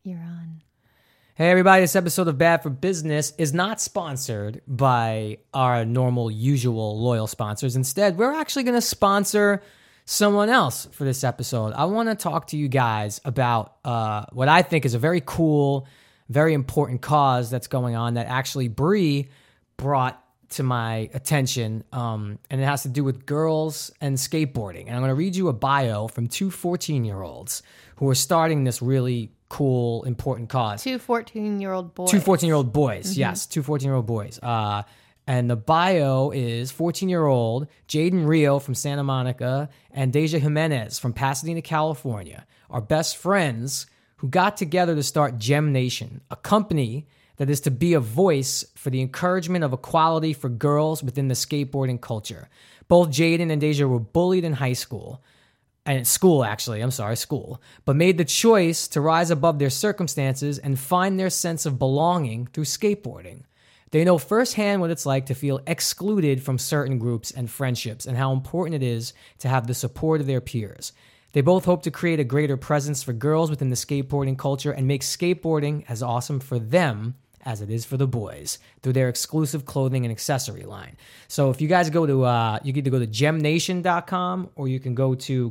You're on. Hey everybody, this episode of Bad for Business is not sponsored by our normal, usual, loyal sponsors. Instead, we're actually going to sponsor someone else for this episode. I want to talk to you guys about what I think is a very cool, very important cause that's going on that actually Bree brought to my attention, and it has to do with girls and skateboarding. And I'm going to read you a bio from two 14-year-olds who are starting this really cool, important cause. Two 14-year-old boys. Two 14-year-old boys, yes. Two 14-year-old boys. And the bio is 14-year-old Jaden Rio from Santa Monica and Deja Jimenez from Pasadena, California are best friends who got together to start Gem Nation, a company that is to be a voice for the encouragement of equality for girls within the skateboarding culture. Both Jaden and Deja were bullied in high school. And school, but made the choice to rise above their circumstances and find their sense of belonging through skateboarding. They know firsthand what it's like to feel excluded from certain groups and friendships and how important it is to have the support of their peers. They both hope to create a greater presence for girls within the skateboarding culture and make skateboarding as awesome for them as it is for the boys through their exclusive clothing and accessory line. So if you guys go to, you can either go to gemnation.com or you can go to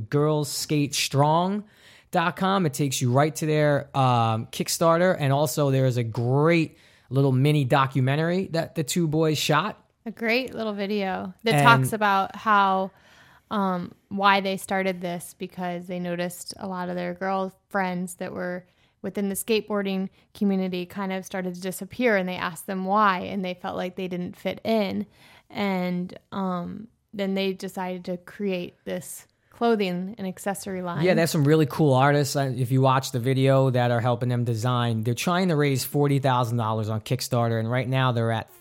girlsskatestrong.com. It takes you right to their Kickstarter. And also there is a great little mini documentary that the two boys shot. A great little video that talks about how, why they started this, because they noticed a lot of their girl friends that were within the skateboarding community kind of started to disappear, and they asked them why, and they felt like they didn't fit in. And then they decided to create this clothing and accessory line. Yeah, there's some really cool artists, if you watch the video, that are helping them design. They're trying to raise $40,000 on Kickstarter, and right now they're at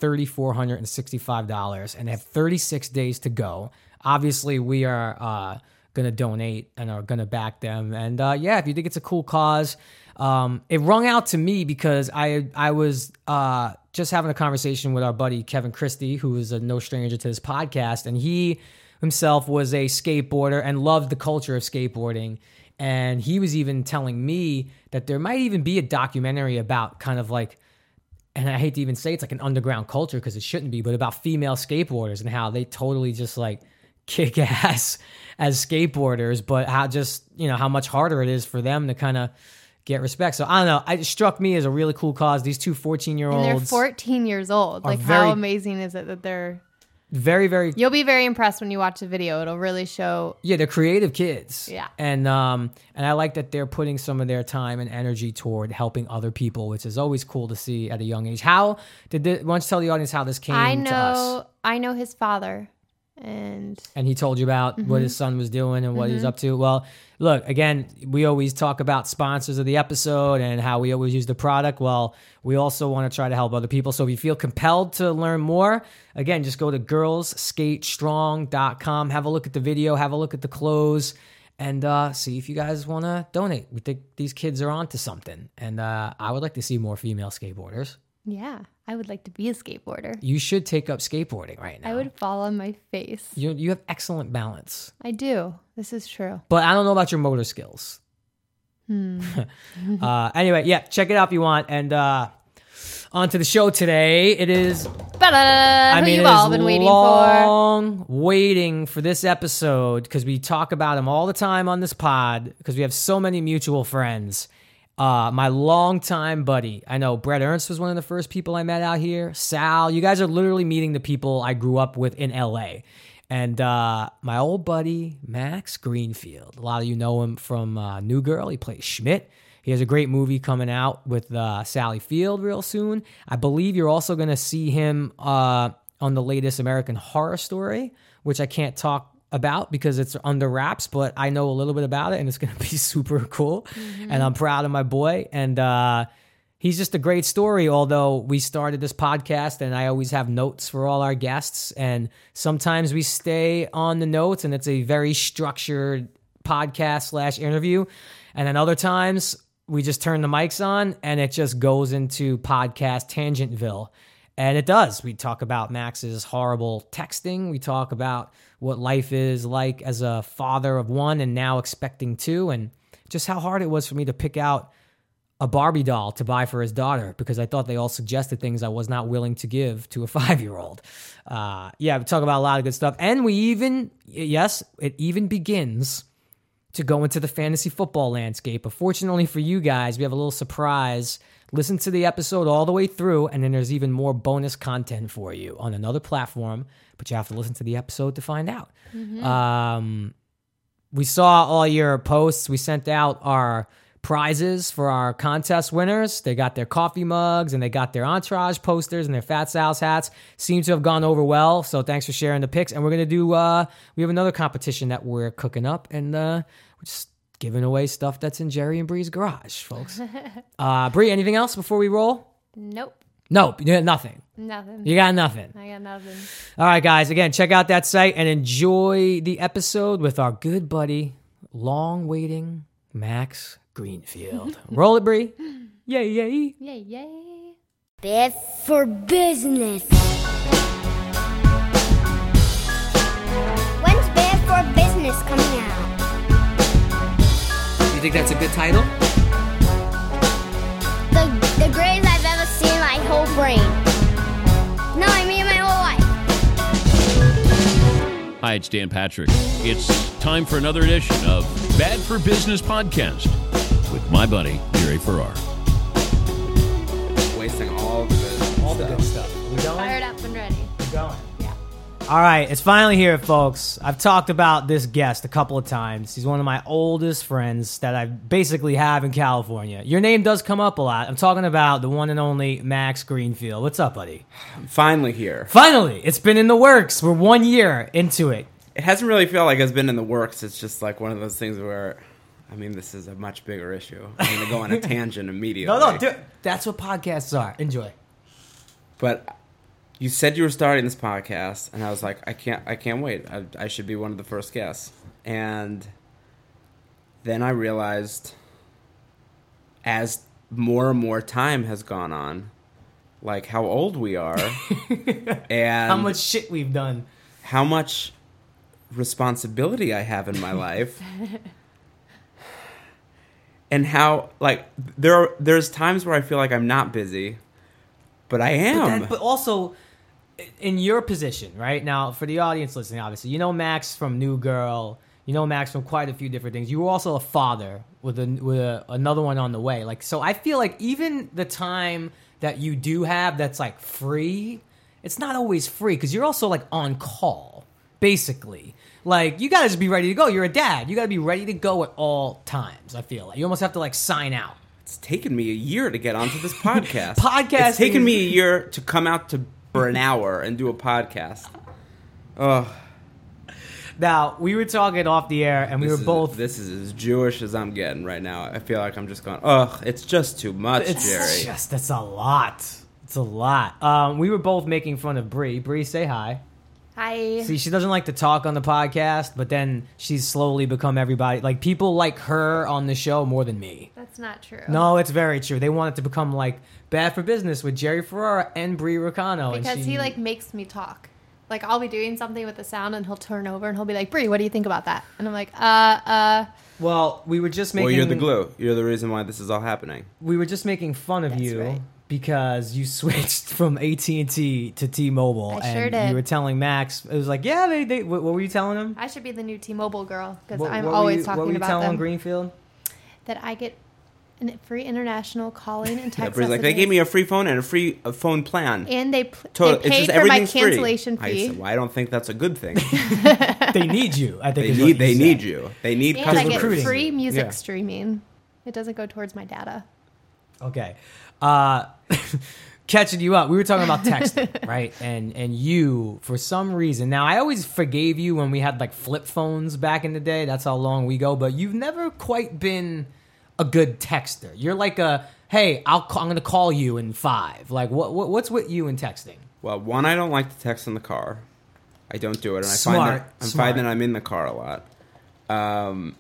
$3,465, and they have 36 days to go. Obviously, we are going to donate and are going to back them. And if you think it's a cool cause, it rung out to me because I was just having a conversation with our buddy Kevin Christie, who is no stranger to this podcast, and he himself was a skateboarder and loved the culture of skateboarding. And he was even telling me that there might even be a documentary about kind of like, and I hate to even say it's like an underground culture because it shouldn't be, but about female skateboarders and how they totally just like kick ass as skateboarders, but how just, how much harder it is for them to kind of get respect. So I don't know. It struck me as a really cool cause. These two 14-year-olds. And they're 14 years old. Like, how amazing is it that they're very, very... You'll be very impressed when you watch the video. It'll really show... Yeah, they're creative kids. Yeah. And I like that they're putting some of their time and energy toward helping other people, which is always cool to see at a young age. Why don't you tell the audience how this came to us? I know his father. And he told you about what his son was doing and what he's up to. Well, look, again, we always talk about sponsors of the episode and how we always use the product. Well, we also want to try to help other people. So if you feel compelled to learn more, again, just go to girlsskatestrong.com. Have a look at the video, have a look at the clothes, and see if you guys want to donate. We think these kids are onto something. And I would like to see more female skateboarders. Yeah, I would like to be a skateboarder. You should take up skateboarding right now. I would fall on my face. You have excellent balance. I do. This is true. But I don't know about your motor skills. Anyway, check it out if you want. And on to the show today. It is... You've all been waiting for. Waiting for this episode because we talk about him all the time on this pod because we have so many mutual friends. My longtime buddy. I know Brett Ernst was one of the first people I met out here. Sal, you guys are literally meeting the people I grew up with in LA. And my old buddy, Max Greenfield. A lot of you know him from New Girl. He plays Schmidt. He has a great movie coming out with Sally Field real soon. I believe you're also going to see him on the latest American Horror Story, which I can't talk about because it's under wraps, but I know a little bit about it and it's going to be super cool. And I'm proud of my boy. And he's just a great story, although we started this podcast and I always have notes for all our guests. And sometimes we stay on the notes and it's a very structured podcast / interview. And then other times we just turn the mics on and it just goes into podcast Tangentville. And it does. We talk about Max's horrible texting. We talk about what life is like as a father of one and now expecting two, and just how hard it was for me to pick out a Barbie doll to buy for his daughter because I thought they all suggested things I was not willing to give to a 5-year-old. We talk about a lot of good stuff. And it even begins to go into the fantasy football landscape. But fortunately for you guys, we have a little surprise. Listen to the episode all the way through, and then there's even more bonus content for you on another platform, but you have to listen to the episode to find out. Mm-hmm. We saw all your posts. We sent out our prizes for our contest winners. They got their coffee mugs, and they got their Entourage posters and their Fat Sal's hats. Seem to have gone over well, so thanks for sharing the pics. And we're going to do, we have another competition that we're cooking up, and we're just giving away stuff that's in Jerry and Bree's garage, folks. Bree, anything else before we roll? Nope. You got nothing. Nothing. You got nothing. I got nothing. All right, guys. Again, check out that site and enjoy the episode with our good buddy, long-waiting Max Greenfield. Roll it, Bree. Yay, yay. Yay, yay. Bad for business. When's Bad for Business coming out? You think that's a good title? The greatest I've ever seen in my whole brain. No, I mean my whole life. Hi, it's Dan Patrick. It's time for another edition of Bad for Business Podcast with my buddy, Jerry Farrar. Wasting all the good stuff. We going? Fired up and ready. We're going. Yeah. All right, it's finally here, folks. I've talked about this guest a couple of times. He's one of my oldest friends that I basically have in California. Your name does come up a lot. I'm talking about the one and only Max Greenfield. What's up, buddy? I'm finally here. Finally! It's been in the works. We're 1 year into it. It hasn't really felt like it's been in the works. It's just like one of those things where, I mean, this is a much bigger issue. I'm going to go on a tangent immediately. No, dude, that's what podcasts are. Enjoy. But you said you were starting this podcast, and I was like, I can't wait. I should be one of the first guests. And then I realized, as more and more time has gone on, like how old we are, and how much shit we've done, how much responsibility I have in my life, and how like there's times where I feel like I'm not busy, but I am. But also, in your position, right now, for the audience listening, obviously, you know Max from New Girl. You know Max from quite a few different things. You were also a father with another one on the way. Like, so I feel like even the time that you do have that's like free, it's not always free because you're also like on call, basically. Like, you got to just be ready to go. You're a dad. You got to be ready to go at all times, I feel like. You almost have to like sign out. It's taken me a year to get onto this podcast. Podcasting. It's taken me a year to come out for an hour and do a podcast. Ugh. Now, we were talking off the air, and we were both... This is as Jewish as I'm getting right now. I feel like I'm just going, ugh, it's just too much, Jerry. That's a lot. It's a lot. We were both making fun of Bree. Bree, say hi. Hi. See, she doesn't like to talk on the podcast, but then she's slowly become everybody. Like, people like her on the show more than me. That's not true. No, it's very true. They want it to become, like, Bad for Business with Jerry Ferrara and Bree Ricano. Because he, like, makes me talk. Like, I'll be doing something with the sound, and he'll turn over, and he'll be like, Bree, what do you think about that? And I'm like, Well, we were just making... Well, you're the glue. You're the reason why this is all happening. We were just making fun of you. Right. Because you switched from AT&T to T-Mobile. I sure did. You were telling Max, it was like, yeah, they what were you telling him? I should be the new T-Mobile girl, because I'm what always what talking were you about telling them. Greenfield? That I get a free international calling and text Like, they gave me a free phone and a free phone plan. And they It's paid just for my everything's free. cancellation fee. I said, well, I don't think that's a good thing. They need you, I think. They need you. They need And customers. I get recruiting free you. music Yeah. streaming. It doesn't go towards my data. Okay. Catching you up. We were talking about texting, right? And you, for some reason, now I always forgave you when we had like flip phones back in the day. That's how long we go. But you've never quite been a good texter. You're like hey, I'm going to call you in 5. Like, what's with you in texting? Well, one, I don't like to text in the car. I don't do it, and I Smart. find that I'm in the car a lot.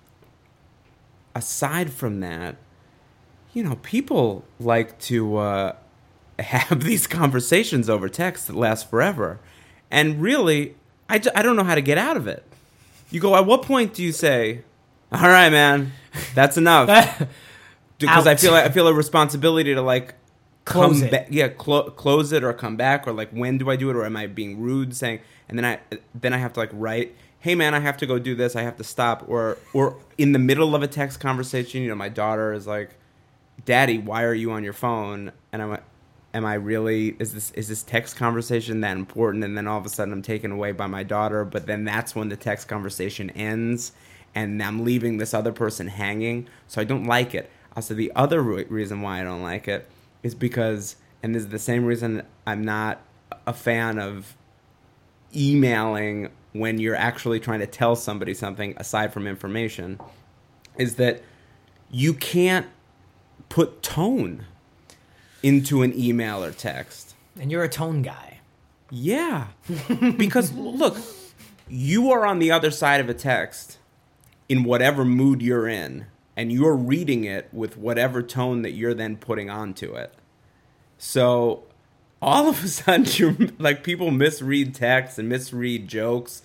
Aside from that, you know, people like to have these conversations over text that last forever, and really, I don't know how to get out of it. You go, at what point do you say, "All right, man, that's enough"? because I feel a responsibility to like Close it. close it or come back, or like when do I do it, or am I being rude saying, and then I have to like write, hey man, I have to go do this, I have to stop, or in the middle of a text conversation, you know, my daughter is like, Daddy, why are you on your phone? And I'm like, am I really, is this text conversation that important? And then all of a sudden I'm taken away by my daughter, but then that's when the text conversation ends and I'm leaving this other person hanging. So I don't like it. Also, the other reason why I don't like it is because, and this is the same reason I'm not a fan of emailing when you're actually trying to tell somebody something aside from information, is that you can't put tone into an email or text. And you're a tone guy. Yeah. Because, look, you are on the other side of a text in whatever mood you're in, and you're reading it with whatever tone that you're then putting onto it. So all of a sudden, you're like, people misread texts and misread jokes.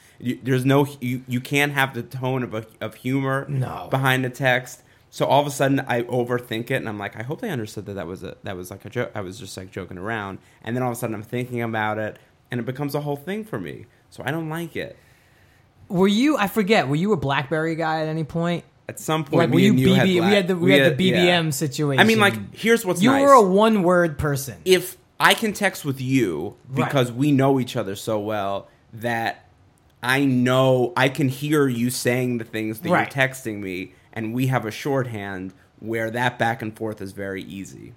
You can't have the tone of humor behind the text. So all of a sudden, I overthink it, and I'm like, I hope they understood that was like a joke. I was just like joking around, and then all of a sudden, I'm thinking about it, and it becomes a whole thing for me. So I don't like it. Were you a BlackBerry guy at any point? At some point, Like, were me you and you BB? had We had the BBM yeah. situation. I mean, like, here's what's you nice. were a one-word person. If I can text with you because we know each other so well that I know I can hear you saying the things that you're texting me, and we have a shorthand where that back and forth is very easy.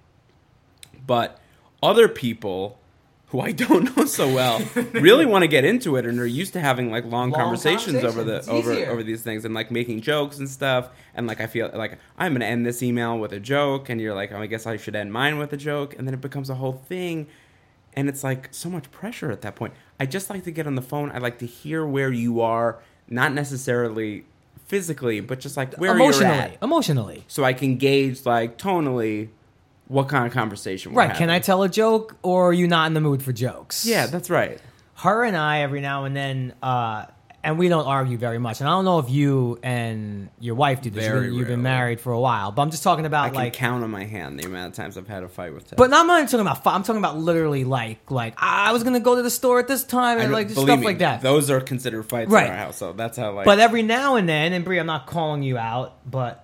But other people who I don't know so well really want to get into it, and are used to having like long conversations over these things, and like making jokes and stuff. And like, I feel like I'm going to end this email with a joke, and you're like, oh, I guess I should end mine with a joke, and then it becomes a whole thing, and it's like so much pressure at that point. I just like to get on the phone. I like to hear where you are, not necessarily physically, but just like where you're at. Emotionally. So I can gauge like tonally what kind of conversation we're having. Can I tell a joke, or are you not in the mood for jokes? Yeah, that's right. Her and I, every now and then, and we don't argue very much. And I don't know if you and your wife do this. You've been married for a while. But I'm just talking about, I can count on my hand the amount of times I've had a fight with Ted. But I'm not talking about fight. I'm talking about literally like I was going to go to the store at this time, and like stuff like that. Those are considered fights in our house. So that's how like. But every now and then, and Brie, I'm not calling you out, but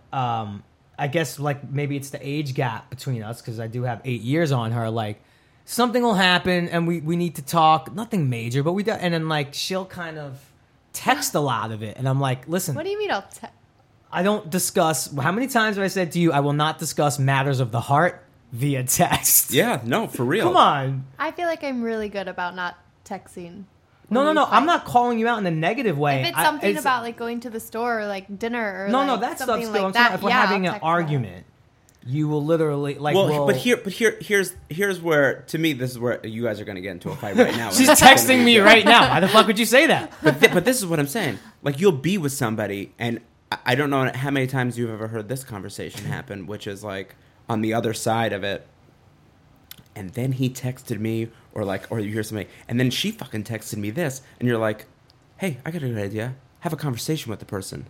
I guess like maybe it's the age gap between us, because I do have 8 years on her. Like, something will happen and we need to talk. Nothing major, but and then like she'll kind of text a lot of it, and I'm like, listen. What do you mean I don't discuss. How many times have I said to you, I will not discuss matters of the heart via text? Yeah, no, for real. Come on. I feel like I'm really good about not texting. No. I'm not calling you out in a negative way. If it's something about like going to the store or like dinner or no, that stuff still. Like that, if we're having an argument, you will literally like. But here's where, to me, this is where you guys are going to get into a fight right now. She's texting me right now. Why the fuck would you say that? But this is what I'm saying. Like, you'll be with somebody, and I don't know how many times you've ever heard this conversation happen, which is like on the other side of it. And then he texted me, or you hear somebody, and then she fucking texted me this, and you're like, hey, I got a good idea. Have a conversation with the person.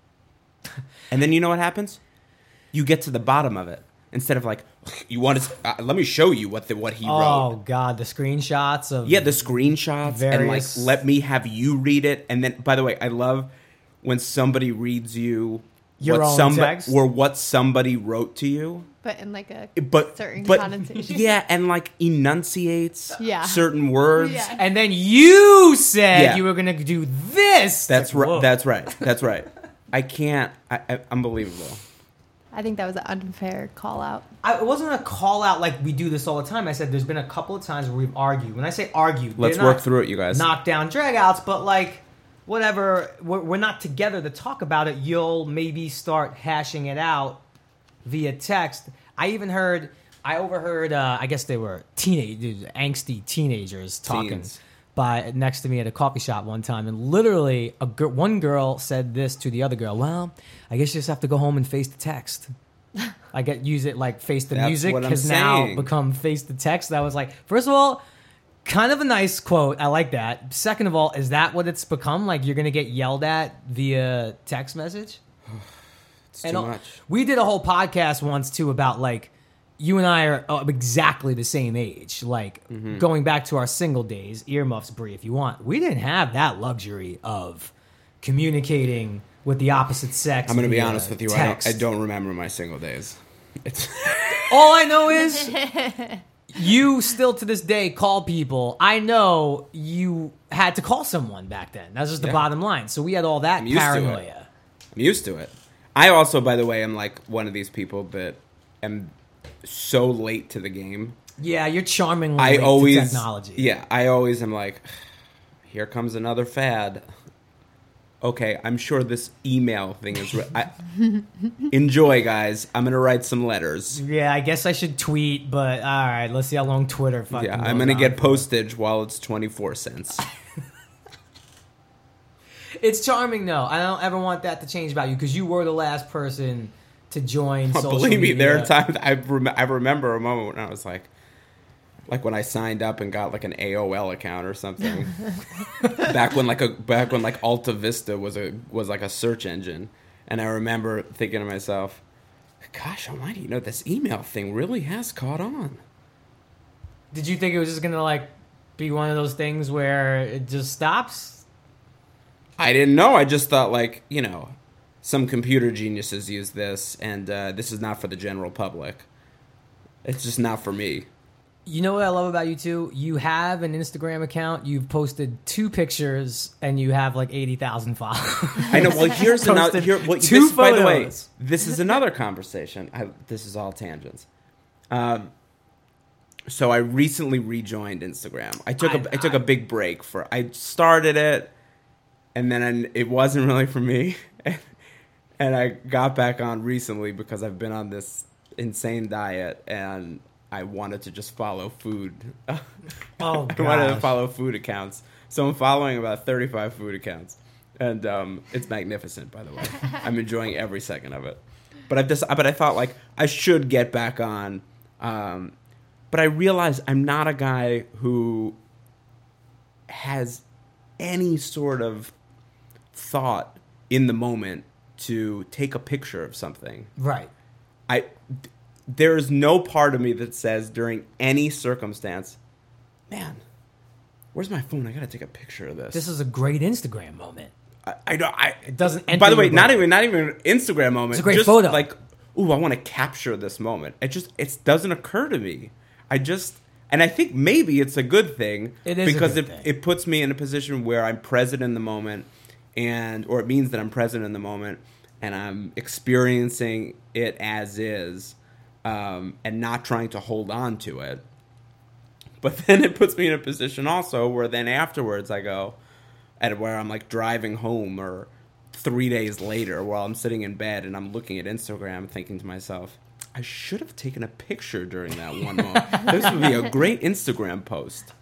And then you know what happens? You get to the bottom of it. Instead of like, you want to, let me show you what he wrote. Oh, God, the screenshots of... Yeah, the screenshots, and like, let me have you read it. And then, by the way, I love when somebody reads you your own text? Or what somebody wrote to you. But in like a certain but connotation. Yeah, and like enunciates certain words. Yeah. And then you said you were going to do this. That's right. That's right. I can't. Unbelievable. I think that was an unfair call out. It wasn't a call out like we do this all the time. I said there's been a couple of times where we've argued. When I say argued, let's work through it, you guys. Knock down, drag outs, but like whatever. We're not together to talk about it. You'll maybe start hashing it out via text. I overheard, I guess they were angsty teenagers talking next to me at a coffee shop one time. And literally, one girl said this to the other girl, well, I guess you just have to go home and face the text. Use it like face the music has now become face the text. That was like, first of all, kind of a nice quote. I like that. Second of all, is that what it's become? Like, you're going to get yelled at via text message? It's too much. We did a whole podcast once too about like you and I are exactly the same age. Like going back to our single days, earmuffs, Brie, if you want. We didn't have that luxury of communicating with the opposite sex. I'm going to be honest with you. Text. I don't remember my single days. It's All I know is you still to this day call people. I know you had to call someone back then. That's just the bottom line. So we had all that paranoia. I'm used to it. I also, by the way, am like one of these people that am so late to the game. Yeah, you're charmingly late to technology. Yeah, I always am like, here comes another fad. Okay, I'm sure this email thing is... enjoy, guys. I'm going to write some letters. Yeah, I guess I should tweet, but all right, let's see how long Twitter fucking Yeah, goes I'm going to on get for. postage while it's 24 cents. It's charming, though. I don't ever want that to change about you because you were the last person to join social Believe me, media. there are times I remember a moment when I was like when I signed up and got like an AOL account or something. back when Alta Vista was like a search engine, and I remember thinking to myself, "Gosh almighty, this email thing really has caught on." Did you think it was just gonna like be one of those things where it just stops? I didn't know. I just thought some computer geniuses use this, and this is not for the general public. It's just not for me. You know what I love about you two? You have an Instagram account. You've posted 2 pictures, and you have like 80,000 followers. I know. Well, here's another. Two photos. By the way, this is another conversation. This is all tangents. So I recently rejoined Instagram. I took a big break I started it, and then it wasn't really for me, and I got back on recently because I've been on this insane diet and I wanted to just follow food. Oh, I wanted to follow food accounts. So I'm following about 35 food accounts. And it's magnificent, by the way. I'm enjoying every second of it. But I thought, I should get back on. But I realized I'm not a guy who has any sort of thought in the moment to take a picture of something. Right. There is no part of me that says during any circumstance, man, where's my phone? I gotta take a picture of this. This is a great Instagram moment. I know. It doesn't. By the way, your not brain. even Instagram moment. It's a great just photo. Ooh, I want to capture this moment. It doesn't occur to me. And I think maybe it's a good thing. It is because a good thing. it puts me in a position where I'm present in the moment, or it means that I'm present in the moment and I'm experiencing it as is. And not trying to hold on to it. But then it puts me in a position also where then afterwards I go, and where I'm driving home or 3 days later while I'm sitting in bed and I'm looking at Instagram thinking to myself, I should have taken a picture during that one moment. This would be a great Instagram post.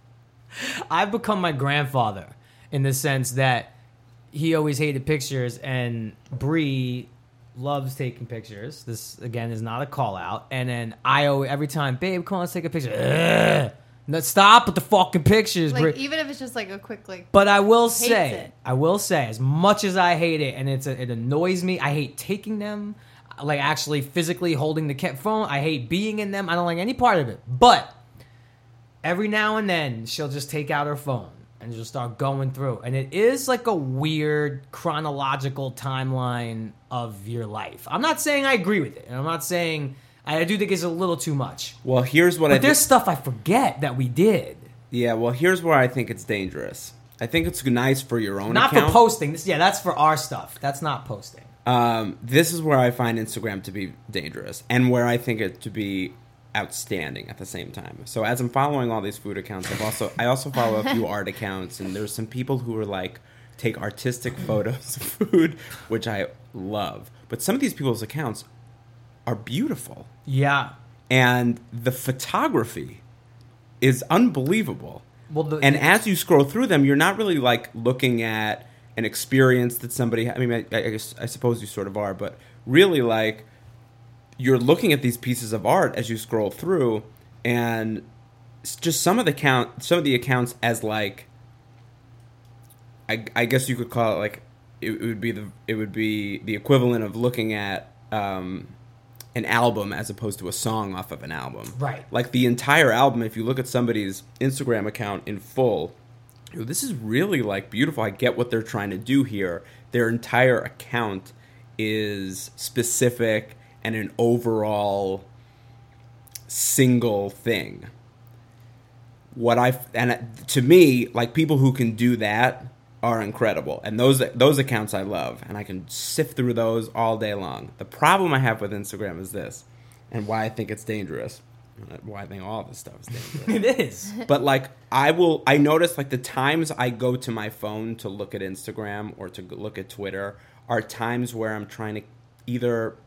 I've become my grandfather in the sense that he always hated pictures, and Bree loves taking pictures. This, again, is not a call-out. And then every time, babe, come on, let's take a picture. Ugh. No, stop with the fucking pictures, Bree. Even if it's just a quick, But I will say, as much as I hate it, and it annoys me, I hate taking them, actually physically holding the phone. I hate being in them. I don't like any part of it. But every now and then, she'll just take out her phone and just start going through. And it is a weird chronological timeline of your life. I'm not saying I agree with it. And I'm not saying... I do think it's a little too much. Well, here's what But there's stuff I forget that we did. Yeah, well, here's where I think it's dangerous. I think it's nice for your own account. Not for posting. That's for our stuff. That's not posting. This is where I find Instagram to be dangerous and where I think it to be outstanding at the same time. So as I'm following all these food accounts, I also follow a few art accounts, and there's some people who are take artistic photos of food, which I love. But some of these people's accounts are beautiful. Yeah. And the photography is unbelievable. And as you scroll through them, you're not really looking at an experience that somebody... I suppose you sort of are, but really you're looking at these pieces of art as you scroll through, and just some of the accounts as I guess you could call it it would be the equivalent of looking at an album as opposed to a song off of an album. Right. Like the entire album, if you look at somebody's Instagram account in full, this is really like beautiful. I get what they're trying to do here. Their entire account is specific and an overall single thing. To me, like, people who can do that are incredible, and those accounts I love, and I can sift through those all day long. The problem I have with Instagram is this, and why I think it's dangerous. Why I think all this stuff is dangerous. It is. But like, I notice like the times I go to my phone to look at Instagram or to look at Twitter are times where I'm trying to either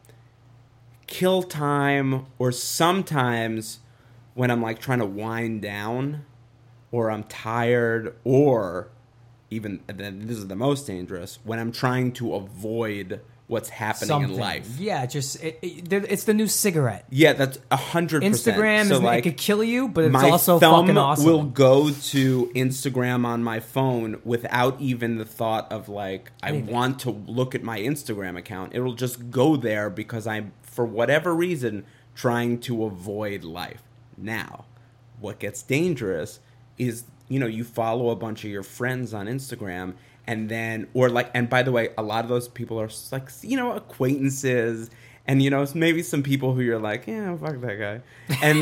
kill time, or sometimes when I'm like trying to wind down, or I'm tired, or even then this is the most dangerous, when I'm trying to avoid what's happening in life. Yeah, it's the new cigarette. Yeah, that's 100%. Instagram so is like, it could kill you, but it's my also thumb fucking awesome. will go to Instagram on my phone without even the thought of like, I want to look at my Instagram account. It'll just go there because I'm, for whatever reason, trying to avoid life. Now, what gets dangerous is, you follow a bunch of your friends on Instagram, and then, and by the way, a lot of those people are like, acquaintances, and, maybe some people who you're like, yeah, fuck that guy. And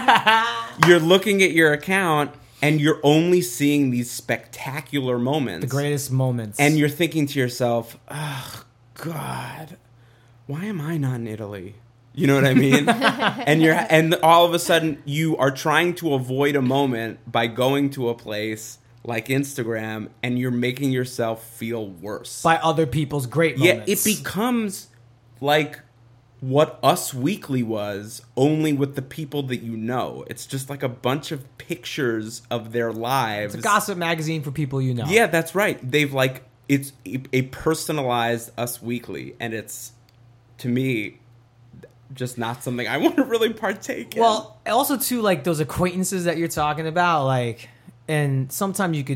then you're looking at your account, and you're only seeing these spectacular moments. The greatest moments. And you're thinking to yourself, oh, God, why am I not in Italy? You know what I mean? and all of a sudden, you are trying to avoid a moment by going to a place like Instagram, and you're making yourself feel worse by other people's great moments. Yeah, it becomes like what Us Weekly was, only with the people that you know. It's just like a bunch of pictures of their lives. It's a gossip magazine for people you know. Yeah, that's right. It's a personalized Us Weekly, and it's, to me, just not something I want to really partake in. Well, also too, like those acquaintances that you're talking about, like. And sometimes I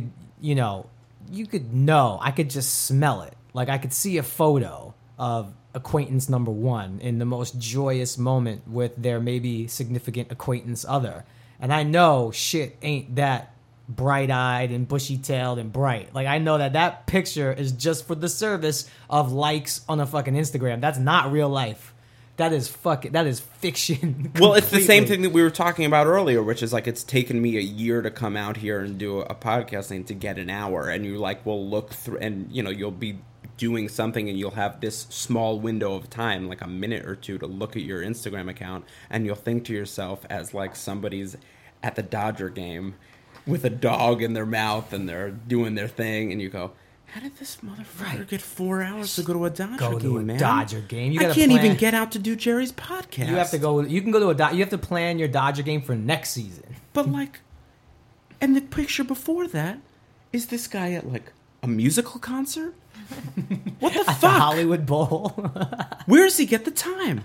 could just smell it. Like, I could see a photo of acquaintance number one in the most joyous moment with their maybe significant acquaintance other. And I know shit ain't that bright-eyed and bushy-tailed and bright. Like, I know that picture is just for the service of likes on a fucking Instagram. That's not real life. That is fiction. Well, it's the same thing that we were talking about earlier, which is like, it's taken me a year to come out here and do a podcast thing to get an hour, and you like will look through, and you'll be doing something, and you'll have this small window of time, like a minute or two, to look at your Instagram account, and you'll think to yourself as like somebody's at the Dodger game with a dog in their mouth and they're doing their thing, and you go, how did this motherfucker get 4 hours to go to a Dodger game, man? Dodger game. I can't even get out to do Jerry's podcast. You have to go. You can go to you have to plan your Dodger game for next season. But like, and the picture before that is this guy at like a musical concert. What the fuck? At the Hollywood Bowl. Where does he get the time?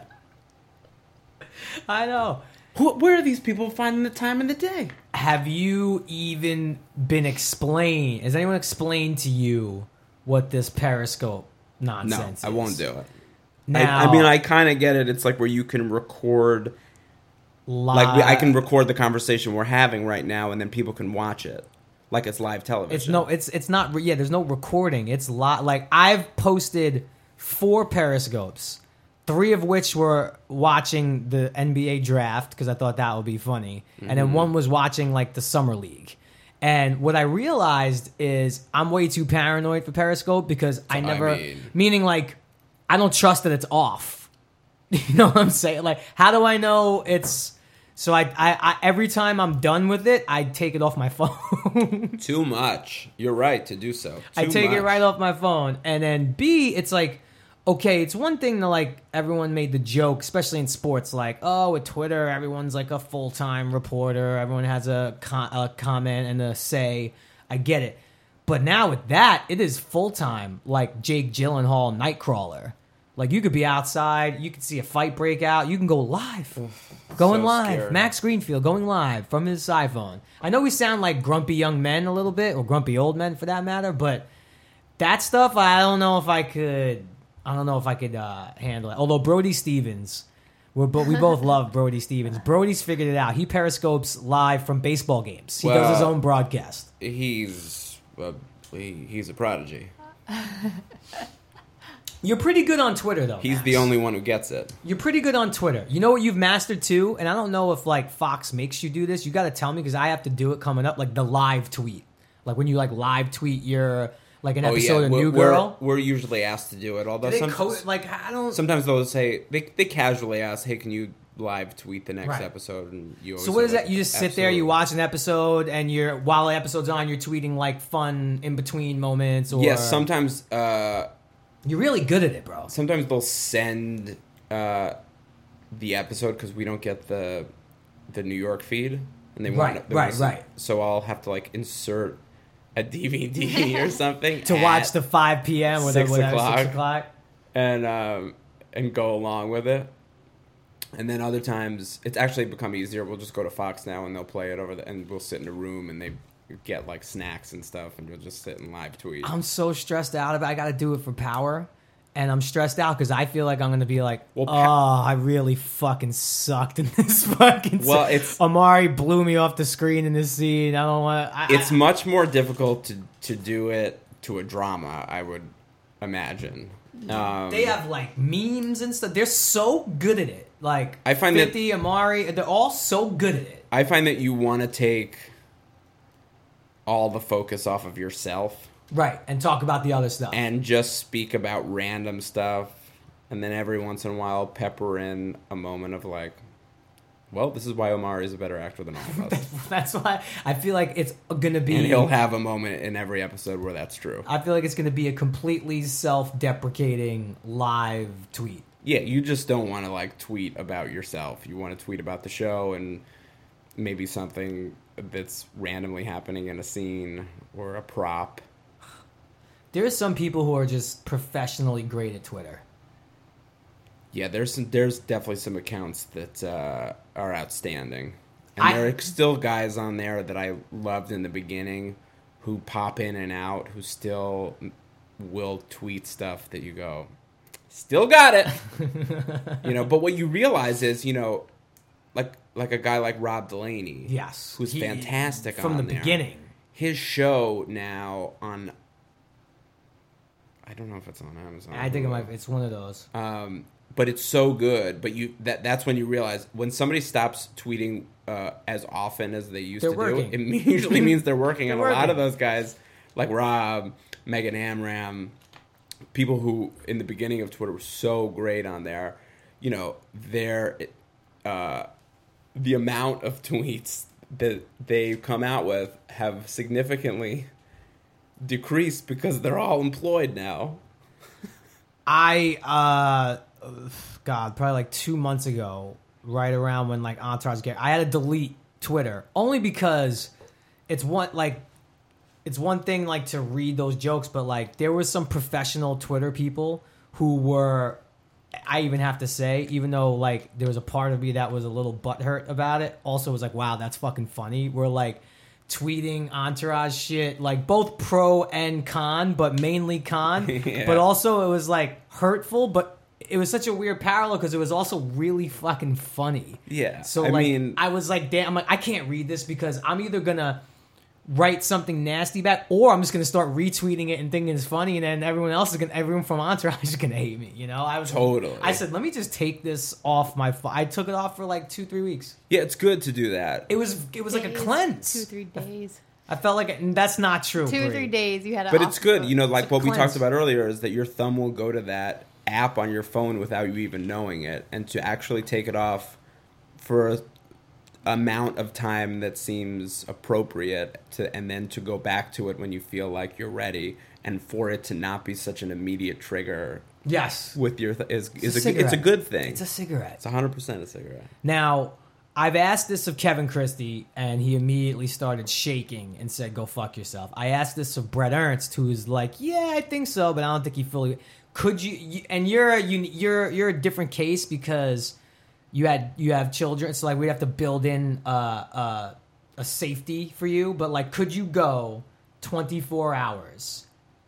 I know. Where are these people finding the time in the day? Have you even been explained? Has anyone explained to you what this Periscope nonsense is? No, I won't do it. Now, I mean, I kind of get it. It's like where you can record live. Like, I can record the conversation we're having right now, and then people can watch it. Like it's live television. It's not. Yeah, there's no recording. It's like I've posted 4 Periscopes. 3 of which were watching the NBA draft because I thought that would be funny. Mm-hmm. And then 1 was watching like the Summer League. And what I realized is I'm way too paranoid for Periscope because meaning like I don't trust that it's off. You know what I'm saying? Like, how do I know it's... So I every time I'm done with it, I take it off my phone. Too much. You're right to do so. I take it right off my phone. And then B, it's like, okay, it's one thing to like everyone made the joke, especially in sports, like, oh, with Twitter, everyone's like a full-time reporter. Everyone has a comment and a say. I get it. But now with that, it is full-time, like Jake Gyllenhaal, Nightcrawler. Like, you could be outside, you could see a fight break out, you can go live. Going live. Scary. Max Greenfield going live from his iPhone. I know we sound like grumpy young men a little bit, or grumpy old men for that matter, but That stuff, I don't know if I could handle it. Although Brody Stevens, we both love Brody Stevens. Brody's figured it out. He periscopes live from baseball games. He does his own broadcast. He's a prodigy. You're pretty good on Twitter, though. He's Max. the only one who gets it. You're pretty good on Twitter. You know what you've mastered too? And I don't know if like Fox makes you do this. You got to tell me because I have to do it coming up. Like the live tweet. Like when you like live tweet your like an episode of New Girl. We're usually asked to do it. Although sometimes they'll say they casually ask, "Hey, can you live tweet the next episode?" And you always so what is like, that? You just sit absolutely. there, you watch an episode, and while the episode's on, you're tweeting like fun in between moments. Or yes, sometimes. You're really good at it, bro. Sometimes they'll send the episode because we don't get the New York feed, and they want right. So I'll have to like insert a DVD or something to watch the 5 p.m. or 6 o'clock, and go along with it. And then other times it's actually become easier. We'll just go to Fox now, and they'll play it and we'll sit in a room, and they get like snacks and stuff, and we'll just sit and live tweet. I'm so stressed out about it. I got to do it for Power, and I'm stressed out because I feel like I'm going to be like, I really fucking sucked in this fucking Amari blew me off the screen in this scene. I don't want It's much more difficult to do it to a drama, I would imagine. They have like memes and stuff. They're so good at it. Like I find 50, Amari, they're all so good at it. I find that you want to take all the focus off of yourself. Right, and talk about the other stuff. And just speak about random stuff. And then every once in a while pepper in a moment of like, well, this is why Omari is a better actor than all of us. That's why I feel like it's going to be... And he'll have a moment in every episode where that's true. I feel like it's going to be a completely self-deprecating live tweet. Yeah, you just don't want to like tweet about yourself. You want to tweet about the show and maybe something that's randomly happening in a scene or a prop. There's some people who are just professionally great at Twitter. Yeah, there's definitely some accounts that are outstanding. And there are still guys on there that I loved in the beginning who pop in and out, who still will tweet stuff that you go, still got it. But what you realize is, like a guy like Rob Delaney, yes, who's fantastic from the beginning. His show now on, I don't know if it's on Amazon. I think it's one of those. But it's so good. But that's when you realize when somebody stops tweeting as often as they used to do, it usually means they're working. And a lot of those guys, like Rob, Megan Amram, people who in the beginning of Twitter were so great on there, the amount of tweets that they come out with have significantly decreased because they're all employed now. Probably like 2 months ago, right around when like Entourage I had to delete Twitter only because it's one thing like to read those jokes, but like there was some professional Twitter people who were, I even have to say, even though like there was a part of me that was a little butthurt about it, also was like, wow, that's fucking funny. We're like tweeting Entourage shit, like both pro and con, but mainly con. Yeah. But also it was like hurtful, but it was such a weird parallel because it was also really fucking funny. Yeah. So I was like, damn, I'm like, I can't read this because I'm either gonna write something nasty back, or I'm just gonna start retweeting it and thinking it's funny, and then everyone from Entourage is gonna hate me. I said, let me just take this off my phone. I took it off for like 2-3 weeks. Yeah, it's good to do that. It was like a cleanse. 2-3 days. I felt like and that's not true. 2 or 3 days you had. But it's good. Like what we talked about earlier is that your thumb will go to that app on your phone without you even knowing it, and to actually take it off for a amount of time that seems appropriate and then to go back to it when you feel like you're ready, and for it to not be such an immediate trigger. Yes, with your it's a good thing. It's a cigarette. It's 100% a cigarette. Now, I've asked this of Kevin Christie, and he immediately started shaking and said, "Go fuck yourself." I asked this of Brett Ernst, who's like, "Yeah, I think so, but I don't think he fully." Could you? And you're a different case because you have children, so like we have to build in a safety for you. But like, could you go 24 hours?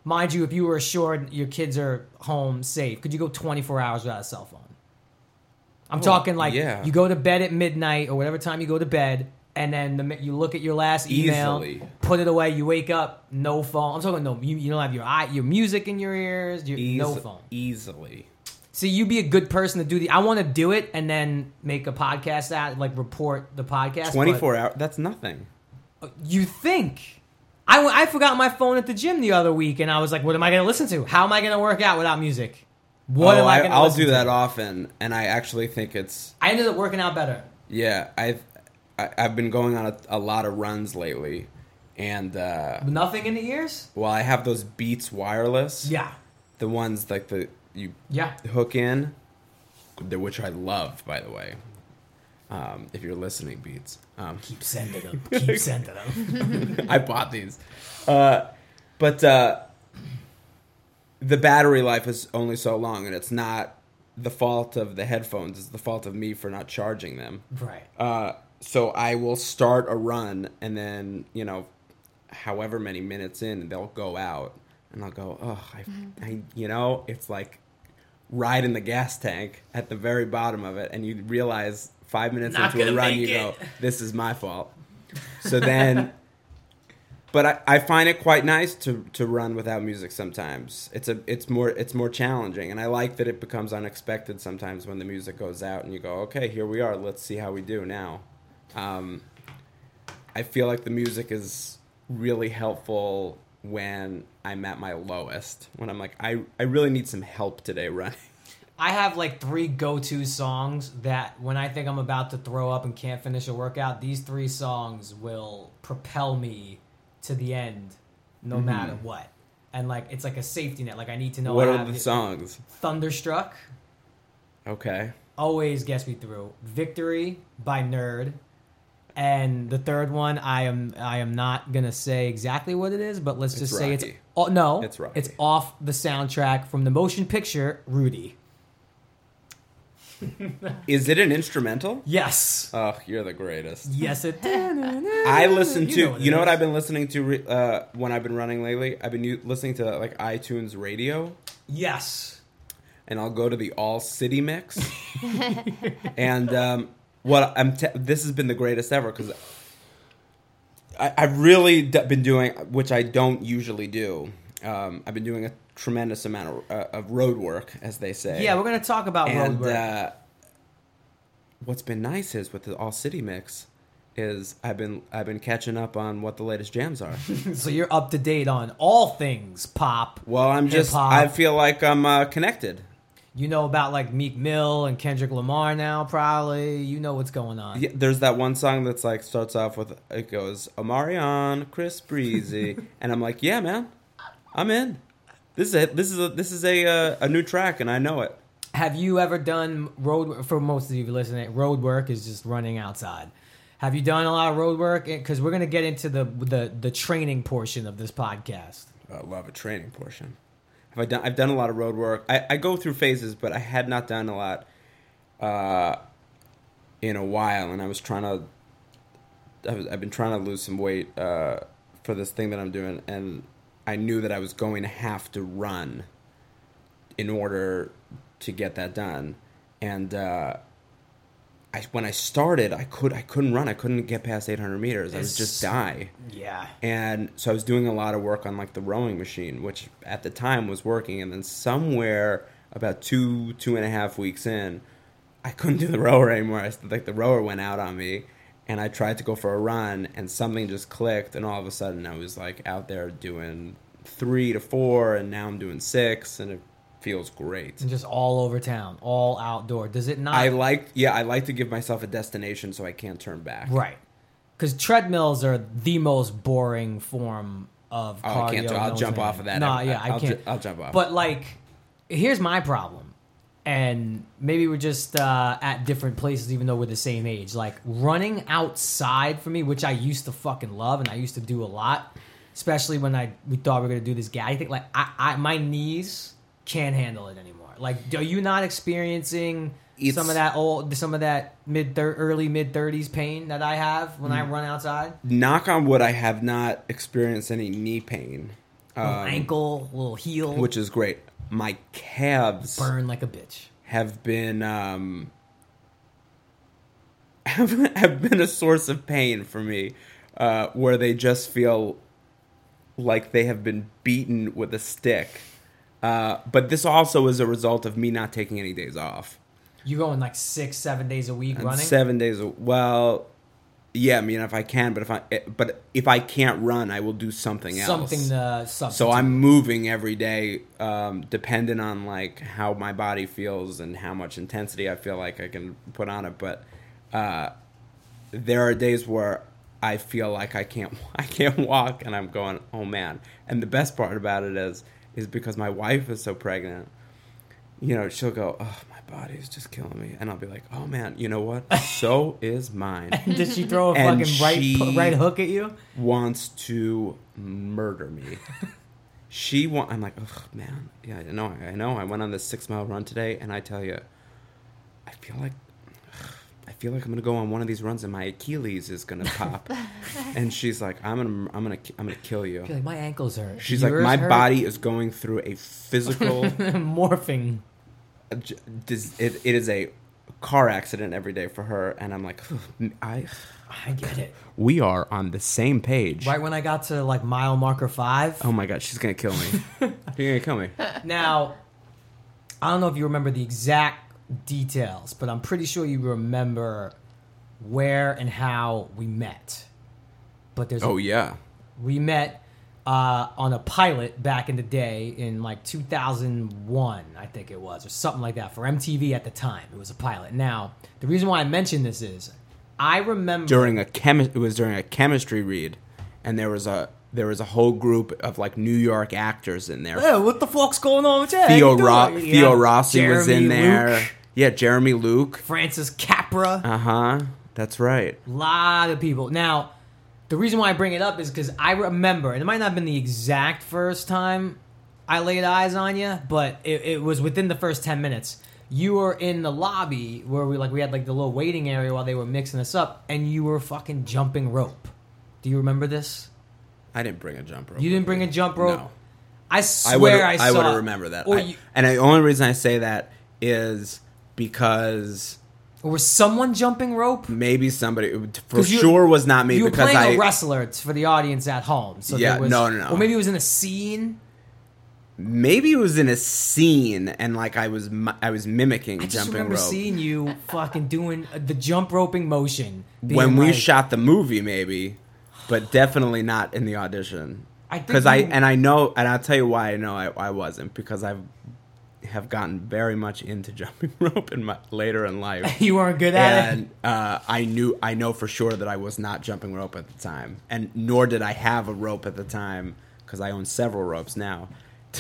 mind you, if you were assured your kids are home safe, could you go 24 hours without a cell phone? I'm talking like you go to bed at midnight or whatever time you go to bed, and then you look at your last email, put it away, you wake up, no phone. I'm talking you don't have your music in your ears, no phone. Easily. See, you'd be a good person to do I want to do it and then make a podcast out, like report the podcast. 24 hours, that's nothing. You think? I forgot my phone at the gym the other week, and I was like, what am I going to listen to? How am I going to work out without music? What am I going to I'll do that often, and I actually think it's... I ended up working out better. Yeah, I've been going on a lot of runs lately, and... Nothing in the ears? Well, I have those Beats wireless. Yeah. The ones like you Yeah. hook in, which I love, by the way. If you're listening, Beats. Keep sending them. Keep sending them. I bought these. But the battery life is only so long, and it's not the fault of the headphones. It's the fault of me for not charging them. Right. So I will start a run, and then, however many minutes in, they'll go out. And I'll go, it's like riding the gas tank at the very bottom of it, and you realize 5 minutes into a run, you go, this is my fault. So then, but I find it quite nice to run without music sometimes. It's more challenging, and I like that it becomes unexpected sometimes when the music goes out, and you go, okay, here we are, let's see how we do now. I feel like the music is really helpful when I'm at my lowest, when I'm like, I really need some help today running. I have like 3 go-to songs that when I think I'm about to throw up and can't finish a workout, these 3 songs will propel me to the end no matter what. And like it's like a safety net. Like I need to know what are the songs? Thunderstruck. Okay. Always gets me through. Victory by Nerd. And the third one, I am not gonna say exactly what it is, but let's just say it's Rocky. It's Rocky. It's off the soundtrack from the motion picture Rudy. Is it an instrumental? Yes. Oh, you're the greatest. Yes, it. I listen to. You know what I've been listening to when I've been running lately? I've been listening to like iTunes Radio. Yes. And I'll go to the All City mix. And this has been the greatest ever because I've really been doing, which I don't usually do. I've been doing a tremendous amount of road work, as they say. Yeah, we're going to talk about road work. What's been nice is with the All City mix is I've been catching up on what the latest jams are. So you're up to date on all things pop. Well, I feel like I'm connected. You know about like Meek Mill and Kendrick Lamar now, probably. You know what's going on. Yeah, there's that one song that's like starts off with it goes Omarion, Chris Breezy, and I'm like, yeah, man, I'm in. This is it. This is a new track, and I know it. Have you ever done road? For most of you listening, road work is just running outside. Have you done a lot of road work? Because we're gonna get into the training portion of this podcast. I love a training portion. I've done a lot of road work. I go through phases, but I had not done a lot in a while, and I've been trying to lose some weight for this thing that I'm doing, and I knew that I was going to have to run in order to get that done. And when I started, I couldn't run. I couldn't get past 800 meters. I would just die. Yeah. And so I was doing a lot of work on like the rowing machine, which at the time was working. And then somewhere about 2.5 weeks in, I couldn't do the rower anymore. The rower went out on me, and I tried to go for a run, and something just clicked, and all of a sudden I was like out there doing 3 to 4, and now I'm doing 6, and it feels great. And just all over town, all outdoor. Does it not? I like to give myself a destination so I can't turn back. Right. Because treadmills are the most boring form of cardio. I can't. I'll jump off of that. No, I can't. I'll jump off. But like, here's my problem, and maybe we're just at different places, even though we're the same age. Like running outside for me, which I used to fucking love, and I used to do a lot, especially when we thought we were gonna do this gaddy thing. Like, my knees can't handle it anymore. Like, are you not experiencing some of that early mid 30s pain that I have when I run outside? Knock on wood, I have not experienced any knee pain. little ankle, little heel, which is great. My calves burn like a bitch. Have been have been a source of pain for me, where they just feel like they have been beaten with a stick. But this also is a result of me not taking any days off. You going like 6-7 days a week And running? 7 days. Well, yeah. I mean, if I can, but if I can't run, I will do something else. Something to substitute. So I'm moving every day, dependent on like how my body feels and how much intensity I feel like I can put on it. But there are days where I feel like I can't walk, and I'm going, oh man. And the best part about it is because my wife is so pregnant. You know, she'll go, oh, my body is just killing me, and I'll be like, oh man, you know what? So is mine. Did she throw a And fucking right hook at you? Wants to murder me. I'm like, oh man, yeah, I know. I went on this 6-mile run today, and I tell you, I feel like I'm gonna go on one of these runs, and my Achilles is gonna pop. And she's like, I'm gonna kill you. You're like, my ankles hurt. She's Yours like, my hurt? body is going through a physical morphing. It is a car accident every day for her, and I'm like, I get it. We are on the same page. Right when I got to like mile marker 5. Oh my god, she's gonna kill me. She's gonna kill me. Now, I don't know if you remember the exact details, but I'm pretty sure you remember where and how we met. But we met on a pilot back in the day in like 2001, I think it was, or something like that, for MTV at the time. It was a pilot. Now, the reason why I mention this is I remember it was during a chemistry read, and there was a whole group of like New York actors in there. Yeah, what the fuck's going on with that? Theo Rossi was in there. Luke. Yeah, Jeremy Luke. Francis Capra. That's right. A lot of people. Now, the reason why I bring it up is because I remember, and it might not have been the exact first time I laid eyes on you, but it was within the first 10 minutes. You were in the lobby where we had like the little waiting area while they were mixing us up, and you were fucking jumping rope. Do you remember this? I didn't bring a jump rope. You didn't bring a jump rope? No. I swear I saw. I would have remembered that. And the only reason I say that is because... Or was someone jumping rope? Maybe somebody. For sure was not me. You were because playing a wrestler for the audience at home. So yeah, there was, no. Or maybe it was in a scene. Maybe it was in a scene, and like I was mimicking I just jumping remember rope. seeing you fucking doing the jump roping motion. When we shot the movie, maybe, but definitely not in the audition. Because I know, and I'll tell you why I know I wasn't, because I have gotten very much into jumping rope later in life. You weren't good at it? And I know for sure that I was not jumping rope at the time. And nor did I have a rope at the time, because I own several ropes now.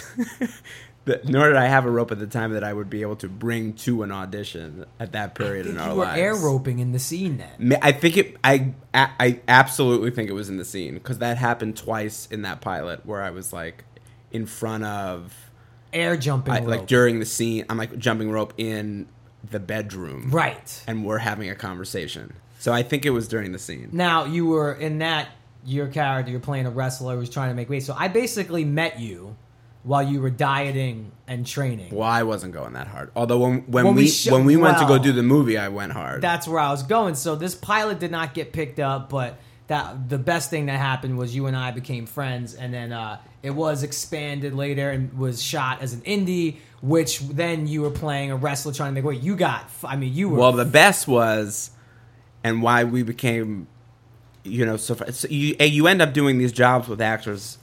Nor did I have a rope at the time that I would be able to bring to an audition at that period in our lives. You were air roping in the scene then. I think I absolutely think it was in the scene, because that happened twice in that pilot where I was like in front of... Air jumping rope. Like during the scene, I'm like jumping rope in the bedroom. Right. And we're having a conversation. So I think it was during the scene. Now, you were in that, your character, you're playing a wrestler who's trying to make weight. So I basically met you while you were dieting and training. Well, I wasn't going that hard. Although when we went to go do the movie, I went hard. That's where I was going. So this pilot did not get picked up, but the best thing that happened was you and I became friends, and then it was expanded later and was shot as an indie, which then you were playing a wrestler trying to make weight. You were... Well, the best was, and why we became, so you end up doing these jobs with actors,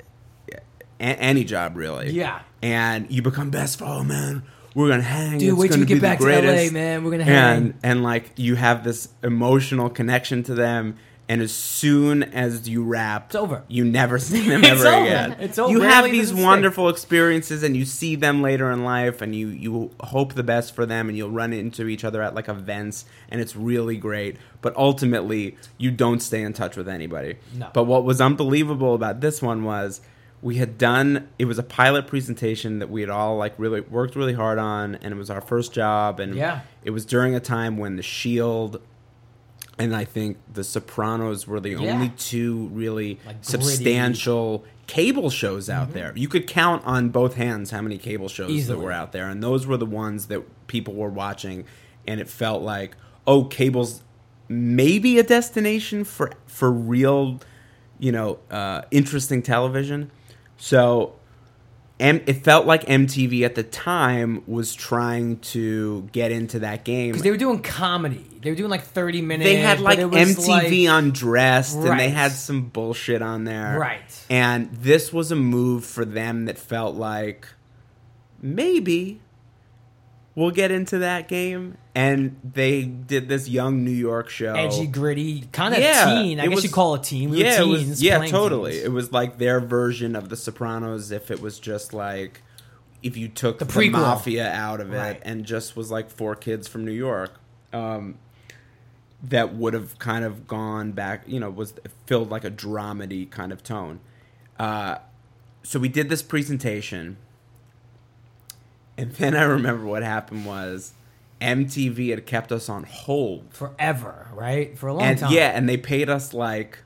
any job really. Yeah. And you become best friends. Oh man, we're gonna hang. Dude, wait till we get back to LA, man. We're gonna hang. And like you have this emotional connection to them. And as soon as you wrap, it's over. You never see them ever again. It's over. You have these wonderful experiences, and you see them later in life, and you hope the best for them, and you'll run into each other at like events, and it's really great. But ultimately, you don't stay in touch with anybody. No. But what was unbelievable about this one was we had done. It was a pilot presentation that we had all like really worked really hard on, and it was our first job, and it was during a time when The Shield And I think The Sopranos were the Yeah. only two really Like gritty. substantial cable shows out there. You could count on both hands how many cable shows Easily. that were out there. And those were the ones that people were watching. And it felt like, oh, cable's maybe a destination for real, interesting television. So it felt like MTV at the time was trying to get into that game. Because they were doing comedy. They were doing like 30 minutes. They had like but it was MTV Undressed, and they Right. had some bullshit on there. Right. And this was a move for them that felt like maybe we'll get into that game. And they did this young New York show. edgy, gritty, kind of Yeah, teen. I it guess was- you call it teen. We Yeah, were it teens. was, yeah, playing totally. teens. It was like their version of The Sopranos if it was just like if you took the prequel. mafia out of it Right. and just was like four kids from New York. That would have kind of gone back, was filled like a dramedy kind of tone. So we did this presentation, and then I remember what happened was MTV had kept us on hold. Forever, right? For a long And time. yeah, and they paid us like,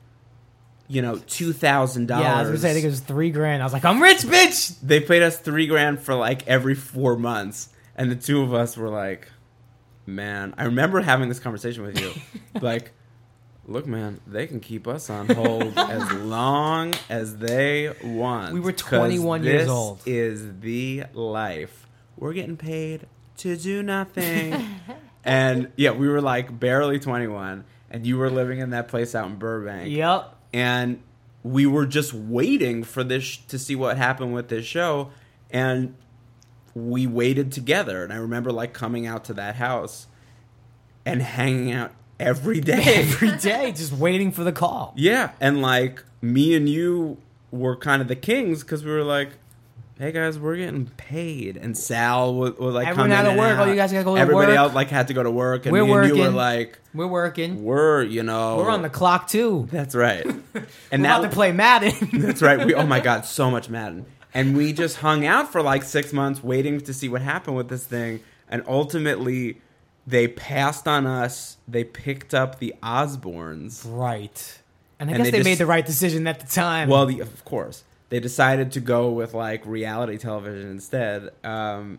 $2,000. Yeah, I was gonna say I think it was $3,000. I was like, I'm rich, bitch. They paid us $3,000 for like every 4 months, and the two of us were like, "Man," I remember having this conversation with you, like, "Look, man, they can keep us on hold as long as they want." We were 'cause 21 years old. This is the life. We're getting paid to do nothing. And yeah, we were like barely 21, and you were living in that place out in Burbank. Yep. And we were just waiting for this to see what happened with this show, and we waited together. And I remember like coming out to that house and hanging out every day. Every day, just waiting for the call. Yeah, and like me and you were kind of the kings because we were like, "Hey guys, we're getting paid," and Sal would like Everyone come had in to and work. Oh, out. you guys gotta go to Everybody work. else like had to go to work, and We're me and you were working. like, We're working. "We're We're on the clock too. That's right. And We're now about to play Madden. That's right. Oh my God, so much Madden. And we just hung out for like 6 months waiting to see what happened with this thing. And ultimately, they passed on us. They picked up the Osbournes. Right. And I And guess they they made just- the right decision at the time. Well, of course. They decided to go with like reality television instead. And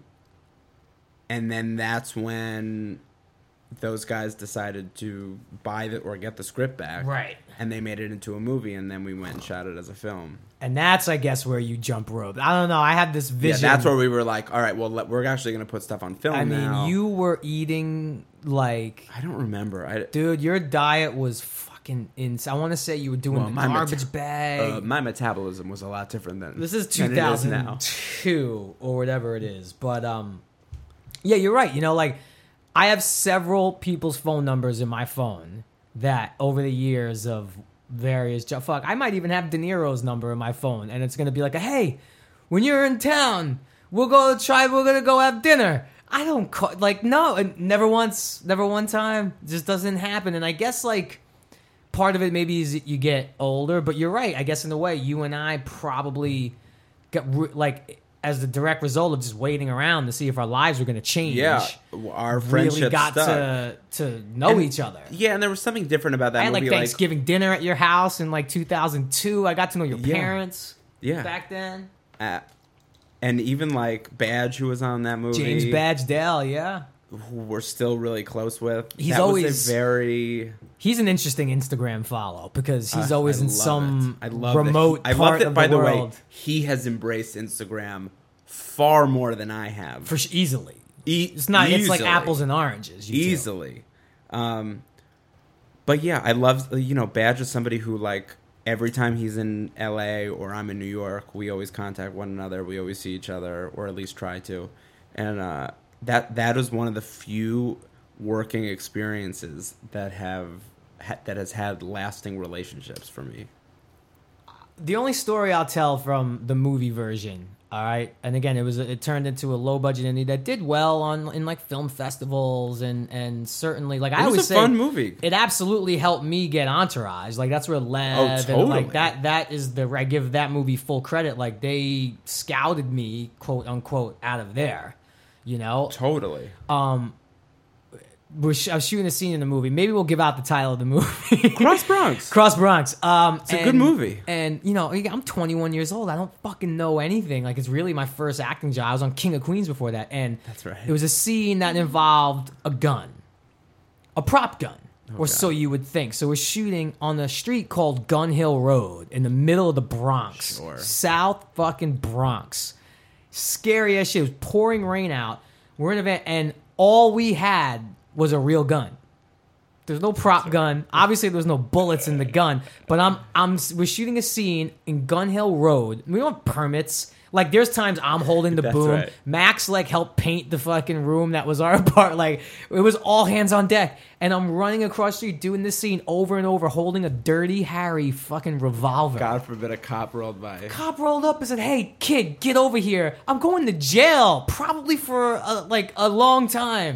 then that's when those guys decided to buy or get the script back. Right. And they made it into a movie, and then we went and shot it as a film. And that's, I guess, where you jump rope. I don't know. I had this vision. Yeah, that's where we were like, all right, well, we're actually going to put stuff on film I mean, now. you were eating like, I don't remember. dude, your diet was fucking insane. I want to say you were doing Well, the my garbage bag. my metabolism was a lot different then. This is than it is now. 2002 or whatever it is. But yeah, you're right. Like I have several people's phone numbers in my phone that over the years of various fuck, I might even have De Niro's number in my phone, and it's gonna be like, hey, when you're in town, we're gonna go have dinner. I don't call, like, no, never one time. It just doesn't happen. And I guess like part of it maybe is that you get older, but you're right. I guess in a way, you and I probably got like as the direct result of just waiting around to see if our lives were going to change. Yeah, our friendship really got stuck. to know each other. Yeah, and there was something different about that I had like movie. Thanksgiving dinner at your house in like 2002. I got to know your Yeah. parents. Yeah. Back then. And even like Badge, who was on that movie, James Badge Dale, yeah. who we're still really close with. He's that always- was a very. He's an interesting Instagram follow because he's always I in love some it. I love remote I part love that, of by the the way, world. he has embraced Instagram far more than I have. Easily. It's not. It's like Easily. apples and oranges. you two. Easily. But yeah, I love, Badge is somebody who, like, every time he's in LA or I'm in New York, we always contact one another. We always see each other, or at least try to. And that is one of the few working experiences that has had lasting relationships for me. The only story I'll tell from the movie version, all right, and again, it turned into a low budget indie that did well in like film festivals and certainly like I It always was a say, fun movie. It absolutely helped me get Entourage. Like that's where Lev Oh, and totally. like that is I give that movie full credit. Like they scouted me, quote unquote, out of there. Totally. I was shooting a scene in the movie. Maybe we'll give out the title of the movie. Cross Bronx. Cross Bronx. It's a good movie. And, you know, I'm 21 years old. I don't fucking know anything. Like, it's really my first acting job. I was on King of Queens before that. And That's right. it was a scene that involved a gun. A prop gun. Or so you would think. So we're shooting on a street called Gun Hill Road in the middle of the Bronx. Sure. South fucking Bronx. Scary as shit. It was pouring rain out. We're in a van, and all we had was a real gun. There's no prop gun. Obviously, there was no bullets in the gun. But we're shooting a scene in Gun Hill Road. We don't have permits. Like, there's times I'm holding the That's boom. right. Max, like, helped paint the fucking room that was our part. Like, it was all hands on deck. And I'm running across the street doing this scene over and over, holding a Dirty Harry fucking revolver. God forbid a cop rolled by. Cop rolled up and said, "Hey, kid, get over here. I'm going to jail, probably for, a long time."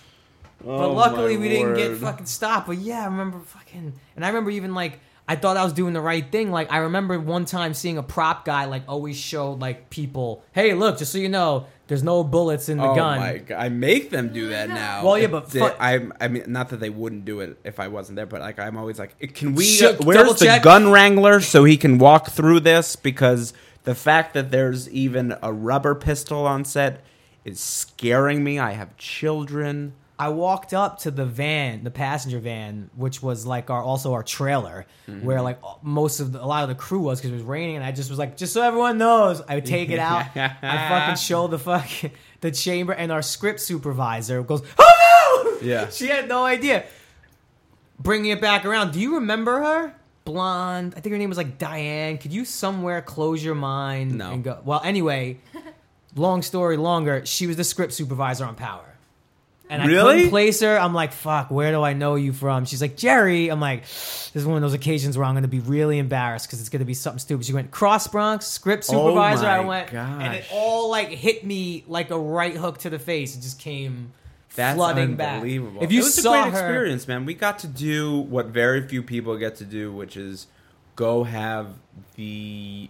But luckily, we didn't get fucking stopped. But yeah, I remember fucking... And I remember even, like... I thought I was doing the right thing. Like, I remember one time seeing a prop guy, like, always showed, like, people, "Hey, look, just so you know, there's no bullets in the gun." Oh, my God. I make them do that now. Well, yeah, but... I mean, not that they wouldn't do it if I wasn't there, but, like, I'm always like, can we... Double where's the check? gun wrangler so he can walk through this? Because the fact that there's even a rubber pistol on set is scaring me. I have children. I walked up to the van, the passenger van, which was like our trailer, where like a lot of the crew was, because it was raining, and I just was like, just so everyone knows, I would take it out, I fucking show the chamber, and our script supervisor goes, "Oh no!" Yeah. She had no idea. Bringing it back around, do you remember her? Blonde, I think her name was like Diane. Could you somewhere close your mind? No. And go? Well, anyway, long story longer, she was the script supervisor on Power. And I Really? couldn't place her. I'm like, fuck, where do I know you from? She's like, Jerry. I'm like, this is one of those occasions where I'm going to be really embarrassed because it's going to be something stupid. She went, Cross Bronx, script supervisor. I went, and it all like hit me like a right hook to the face. It just came flooding back. Unbelievable. If you it was saw a great her, experience, man. We got to do what very few people get to do, which is go have the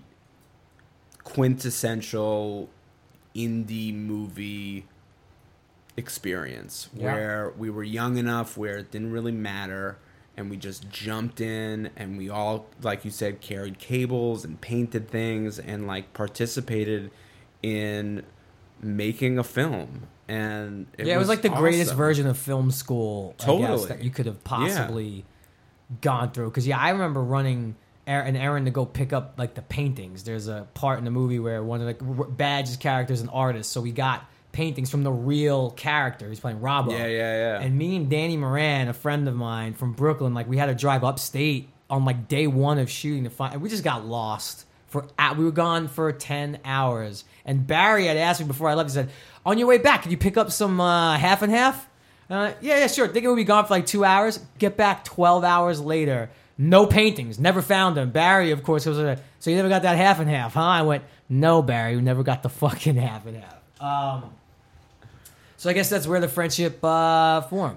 quintessential indie movie experience where we were young enough where it didn't really matter, and we just jumped in, and we all, like you said, carried cables and painted things and like participated in making a film. And it was like the greatest version of film school, I guess, Totally. that you could have possibly gone through. Because I remember running an errand to go pick up like the paintings. There's a part in the movie where one of the Badge's characters is an artist, so we got paintings from the real character. He's playing Robbo. Yeah. And me and Danny Moran, a friend of mine from Brooklyn, like we had to drive upstate on like day one of shooting to find. And we just got lost we were gone for 10 hours. And Barry had asked me before I left. He said, "On your way back, could you pick up some half and half?" Yeah, sure. Thinking we'd be gone for like 2 hours. Get back 12 hours later. No paintings. Never found them. Barry, of course, was like, "So you never got that half and half, huh?" I went, "No, Barry, we never got the fucking half and half." So I guess that's where the friendship formed.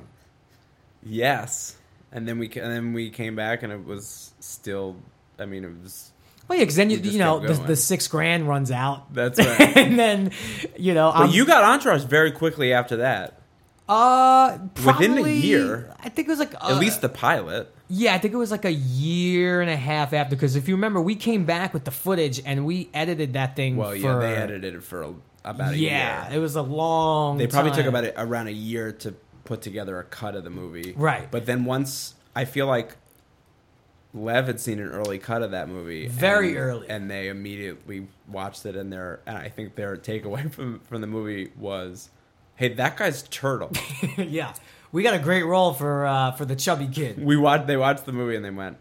Yes, and then we came back, and it was still. I mean, it was. Well, yeah, because then We just you know kept going. the $6,000 runs out. That's right. And then But you got Entourage very quickly after that. probably, Within a year. I think it was like At least the pilot. Yeah, I think it was like a year and a half after. Because if you remember, we came back with the footage and we edited that thing. Well, yeah, they edited it for about a year. Yeah, it was a long. They probably took time. around a year to put together a cut of the movie. Right. But then once, I feel like Lev had seen an early cut of that movie. Very early. And they immediately watched it, and I think their takeaway from the movie was, hey, that guy's Turtle. Yeah, we got a great role for the chubby kid. They watched the movie, and they went,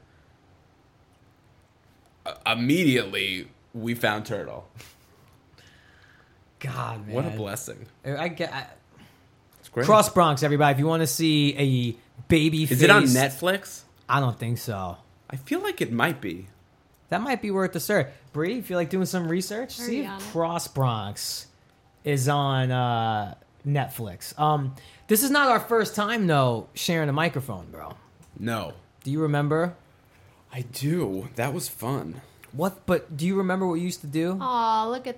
immediately, we found Turtle. God, man. What a blessing. It's great. Cross Bronx, everybody. If you want to see a baby Is face, it on Netflix? I don't think so. I feel like it might be. That might be worth the search. Bree, you feel like doing some research? See if on it. Cross Bronx is on Netflix. This is not our first time, though, sharing a microphone, bro. No. Do you remember? I do. That was fun. What? But do you remember what you used to do? Oh, look at that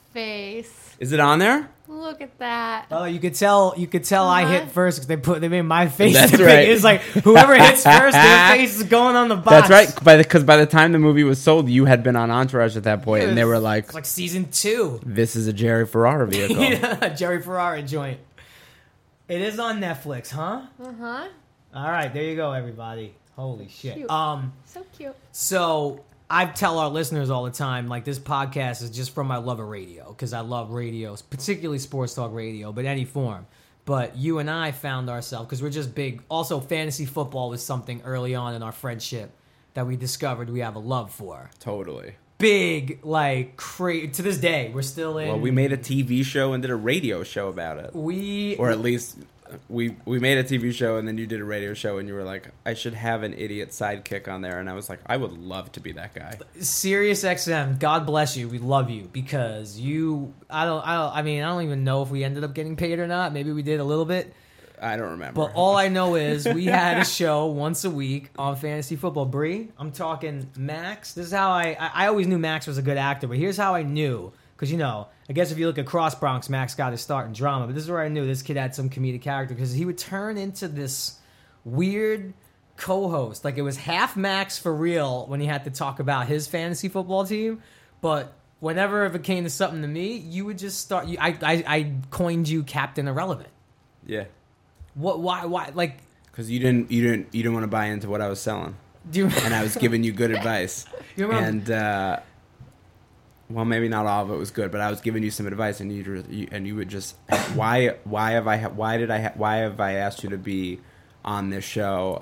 face. Is it on there? Look at that. Oh, you could tell I hit first because they made my face. That's big. right. It's like whoever hits first, their face is going on the box. That's right. Because by the time the movie was sold, you had been on Entourage at that point, and they were like, It's like season 2. "This is a Jerry Ferrara vehicle." Yeah, Jerry Ferrara joint. It is on Netflix, huh? Uh-huh. All right, there you go, everybody. Holy shit. Cute. So cute. So I tell our listeners all the time, like, this podcast is just from my love of radio, because I love radio, particularly sports talk radio, but any form. But you and I found ourselves, because we're just big. Also, fantasy football was something early on in our friendship that we discovered we have a love for. Totally. Big, like, to this day, we're still in. Well, we made a TV show and did a radio show about it. Or at least we made a TV show and then you did a radio show and you were like, I should have an idiot sidekick on there. And I was like, I would love to be that guy. Sirius XM, God bless you. We love you because I don't even know if we ended up getting paid or not. Maybe we did a little bit. I don't remember. But all I know is we had a show once a week on fantasy football. Bree, I'm talking Max. This is how I always knew Max was a good actor, but here's how I knew. Because, I guess if you look at Cross Bronx, Max got his start in drama. But this is where I knew this kid had some comedic character. Because he would turn into this weird co-host. Like, it was half Max for real when he had to talk about his fantasy football team. But whenever it came to something to me, you would just start. I coined you Captain Irrelevant. Yeah. What? Why? Like, because you didn't want to buy into what I was selling. do you And I was giving you good advice. You remember? And well, maybe not all of it was good, but I was giving you some advice, and you would just why have I asked you to be on this show?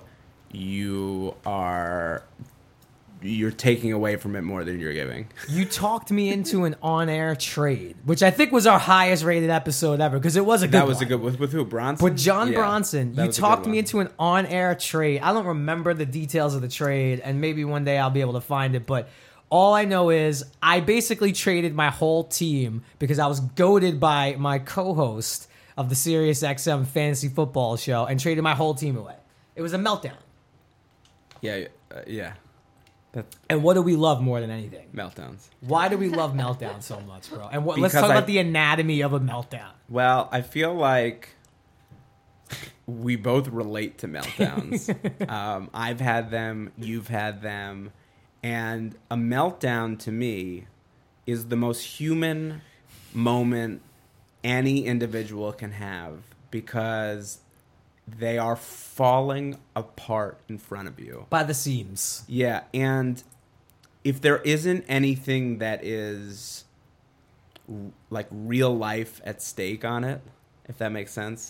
You're taking away from it more than you're giving. You talked me into an on-air trade, which I think was our highest-rated episode ever because it was a good. That was one. a good with who? Bronson. With John Yeah, Bronson, that you was a good talked me one. into an on-air trade. I don't remember the details of the trade, and maybe one day I'll be able to find it. But all I know is I basically traded my whole team because I was goaded by my co-host of the Sirius XM Fantasy Football Show and traded my whole team away. It was a meltdown. Yeah. And what do we love more than anything? Meltdowns. Why do we love meltdowns so much, bro? And let's Because talk about the anatomy of a meltdown. Well, I feel like we both relate to meltdowns. I've had them. You've had them. And a meltdown to me is the most human moment any individual can have because they are falling apart in front of you. By the seams. Yeah, and if there isn't anything that is like real life at stake on it, if that makes sense,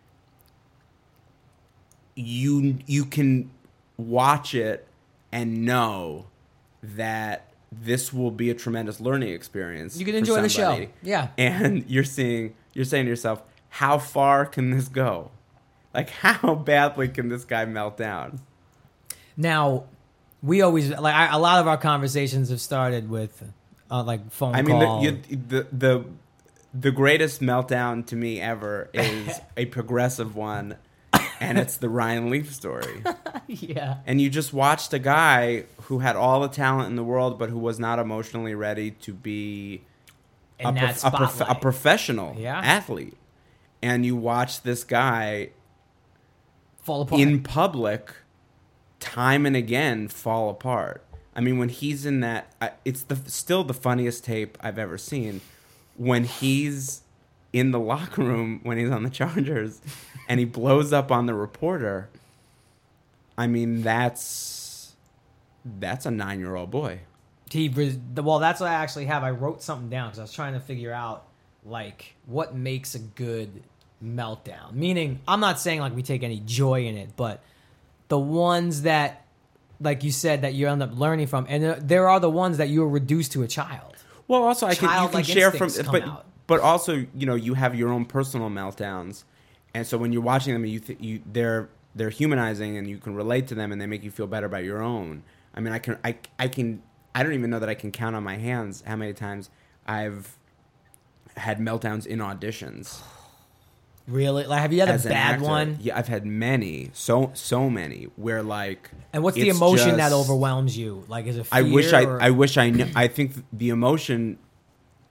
you can watch it and know that this will be a tremendous learning experience. You can enjoy the show. Yeah. And you're saying to yourself, how far can this go? Like, how badly can this guy melt down? Now, we always a lot of our conversations have started with like phone call. I mean, the greatest meltdown to me ever is a progressive one, and it's the Ryan Leaf story. Yeah. And you just watched a guy who had all the talent in the world, but who was not emotionally ready to be In that spotlight. a professional Yeah. athlete. And you watch this guy Fall apart. in public time and again fall apart. I mean, when he's in that, it's still the funniest tape I've ever seen. When he's in the locker room, when he's on the Chargers, and he blows up on the reporter. I mean, that's a 9-year-old boy. Well, that's what I actually have. I wrote something down because I was trying to figure out like what makes a good meltdown. Meaning, I'm not saying like we take any joy in it, but the ones that, like you said, that you end up learning from, and there are the ones that you're reduced to a child. Well, also you can Childlike share from, instincts come out. but also you have your own personal meltdowns, and so when you're watching them, they're humanizing, and you can relate to them, and they make you feel better about your own. I mean, I don't even know that I can count on my hands how many times I've had meltdowns in auditions. Really? Like, have you had As a an bad actor. one? Yeah, I've had many, so many where like. And what's the it's emotion that just- overwhelms you? Like, is it fear? I wish I knew. I think the emotion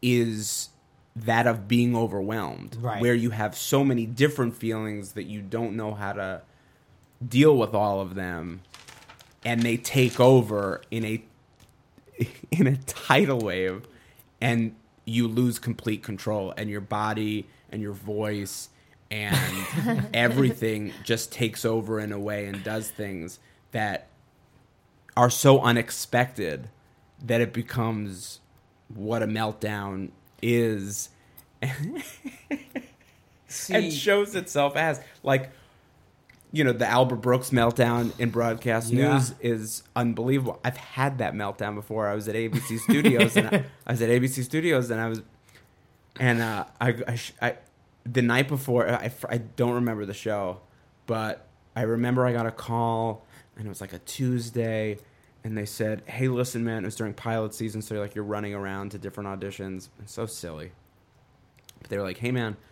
is that of being overwhelmed, Right. where you have so many different feelings that you don't know how to deal with all of them, and they take over in a tidal wave, and you lose complete control, and your body and your voice and everything just takes over in a way and does things that are so unexpected that it becomes what a meltdown is and shows itself as. Like, you know, the Albert Brooks meltdown in broadcast news is unbelievable. I've had that meltdown before. I was at ABC Studios, I the night before, I don't remember the show, but I remember I got a call, and it was like a Tuesday, and they said, "Hey, listen, man," it was during pilot season, so you're running around to different auditions. It's so silly. But they were like, "Hey, man,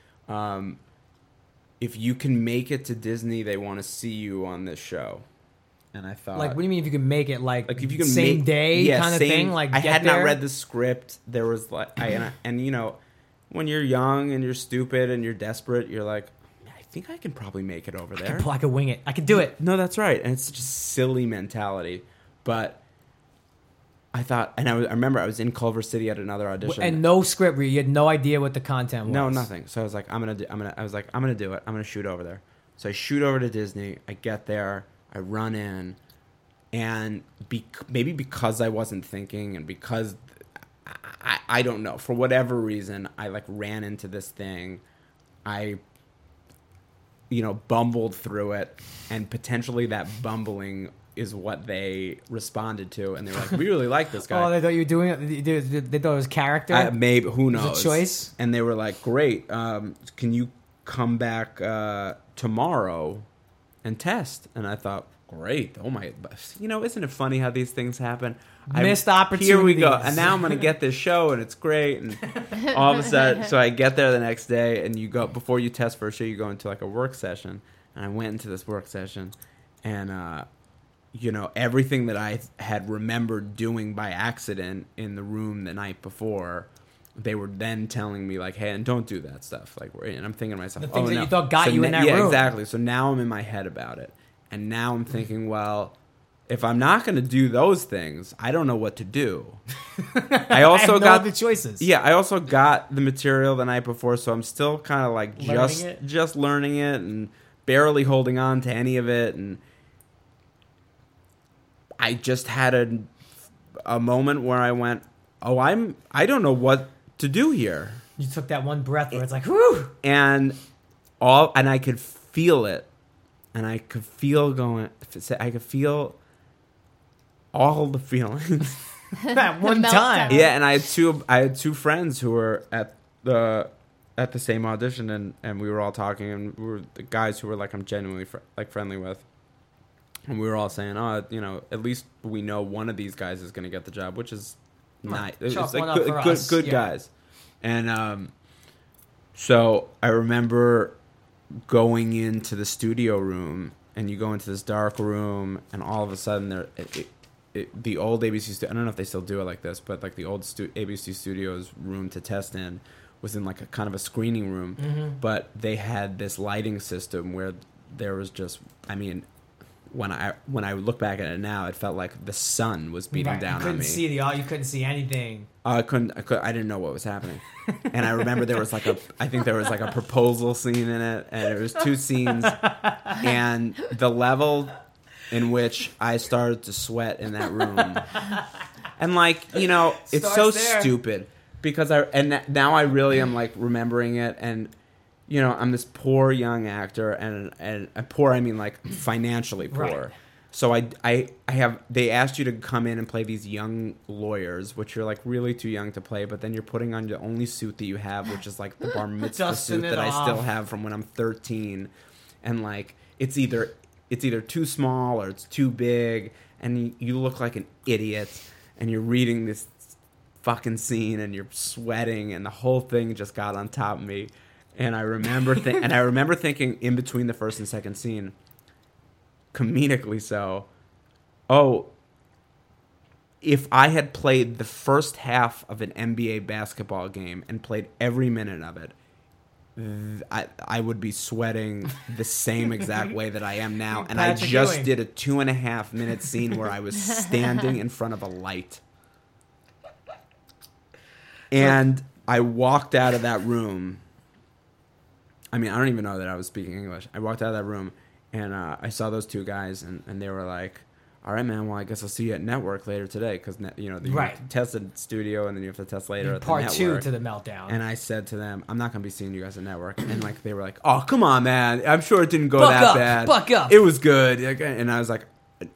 if you can make it to Disney, they want to see you on this show." And I thought, Like, what do you mean if you can make it? Like if you can same day kind of thing? Like, I had there? not read the script. There was like, and you know, when you're young and you're stupid and you're desperate, you're like, I think I can probably make it over there. I could wing it. I could do it. No, that's right. And it's such a silly mentality. But I thought, and I remember I was in Culver City at another audition, And no script. You had no idea what the content was. no, nothing. So I was like, I'm gonna do it. I'm gonna shoot over there. So I shoot over to Disney. I get there. I run in, and maybe because I wasn't thinking, and because I don't know, for whatever reason, I like ran into this thing. I, you know, bumbled through it, and potentially that bumbling is what they responded to, and they were like, "We really like this guy." Oh, they thought you were doing it. They thought it was character. Maybe, who knows? It was a choice. And they were like, "Great, can you come back tomorrow and test?" And I thought, "Great, oh my!" You know, isn't it funny how these things happen? Missed opportunities. Here we go, and now I'm going to get this show, and it's great. And all of a sudden, so I get there the next day, and you go before you test for a show, you go into like a work session, and I went into this work session, and you know, everything that I had remembered doing by accident in the room the night before, they were then telling me like, "Hey, and don't do that stuff." Like, and I'm thinking to myself, The things that no. you thought got you in that yeah, room. exactly. So now I'm in my head about it, and now I'm thinking, well, if I'm not going to do those things, I don't know what to do. I also have no got other choices. Yeah, I also got the material the night before, so I'm still kind of like Learning just learning it and barely holding on to any of it, and I just had a moment where I went, "Oh, I don't know what to do here." You took that one breath where it's like, whew. And I could feel it, and I could feel all the feelings. That one meltdown. time. Yeah, and I had two friends who were at the same audition, and we were all talking, and we were the guys who were like I'm genuinely friendly with, and we were all saying, "Oh, you know, at least we know one of these guys is going to get the job," which is nice. It's Chalk like one up for us. good Yeah. guys, and so I remember going into the studio room, and you go into this dark room, and all of a sudden the old ABC I don't know if they still do it like this, but like the old ABC Studios room to test in was in like a kind of a screening room, but they had this lighting system where there was just, I mean, when I look back at it now, it felt like the sun was beating Right. down You couldn't on me. see you couldn't see anything. I didn't know what was happening. And I remember there was I think there was like a proposal scene in it, and it was two scenes, and the level in which I started to sweat in that room. And like, you know, it's so Starts there. stupid because now I really am like remembering it, and you know, I'm this poor young actor, and poor, I mean like financially poor. Right. So they asked you to come in and play these young lawyers, which you're like really too young to play, but then you're putting on the only suit that you have, which is like the bar mitzvah Dusting suit it that I off. still have from when I'm 13. And like, it's either too small or it's too big, and you look like an idiot, and you're reading this fucking scene and you're sweating, and the whole thing just got on top of me. And I remember thinking in between the first and second scene, comedically so, oh, if I had played the first half of an NBA basketball game and played every minute of it, I would be sweating the same exact way that I am now. And Patrick I just Ewing. did a 2.5 minute scene where I was standing in front of a light. And I walked out of that room. I mean, I don't even know that I was speaking English. I walked out of that room, and I saw those two guys, and they were like, all right, man, well, I guess I'll see you at Network later today, because, you Right. have to test at studio, and then you have to test later at the Part Network. 2 to the meltdown. And I said to them, I'm not going to be seeing you guys at Network. And, like, they were like, oh, come on, man. I'm sure it didn't go Buck that up, bad. buck up. It was good. And I was like,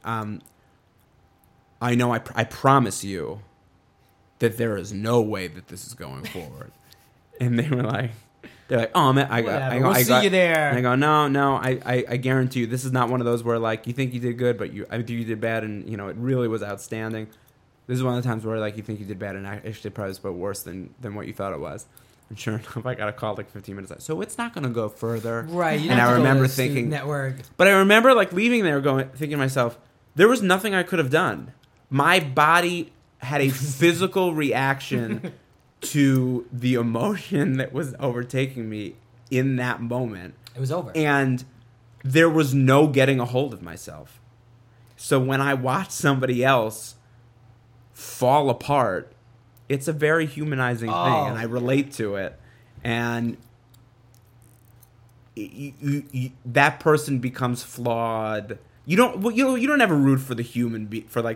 I know, I promise you that there is no way that this is going forward. And they were like, they're like, oh, man, Whatever, we'll see you there. And I go, no, I guarantee you, this is not one of those where, like, you think you did good, but I think you did bad, and, you know, it really was outstanding. This is one of the times where, like, you think you did bad, and actually probably was worse than what you thought it was. And sure enough, I got a call like 15 minutes later. So it's not going to go further. Right. You And have I to go to remember the Student thinking, Network. but I remember, like, leaving there thinking to myself, there was nothing I could have done. My body had a physical reaction to the emotion that was overtaking me in that moment. It was over. And there was no getting a hold of myself. So when I watch somebody else fall apart, it's a very humanizing thing, and I relate to it. And that person becomes flawed. You don't ever root for the human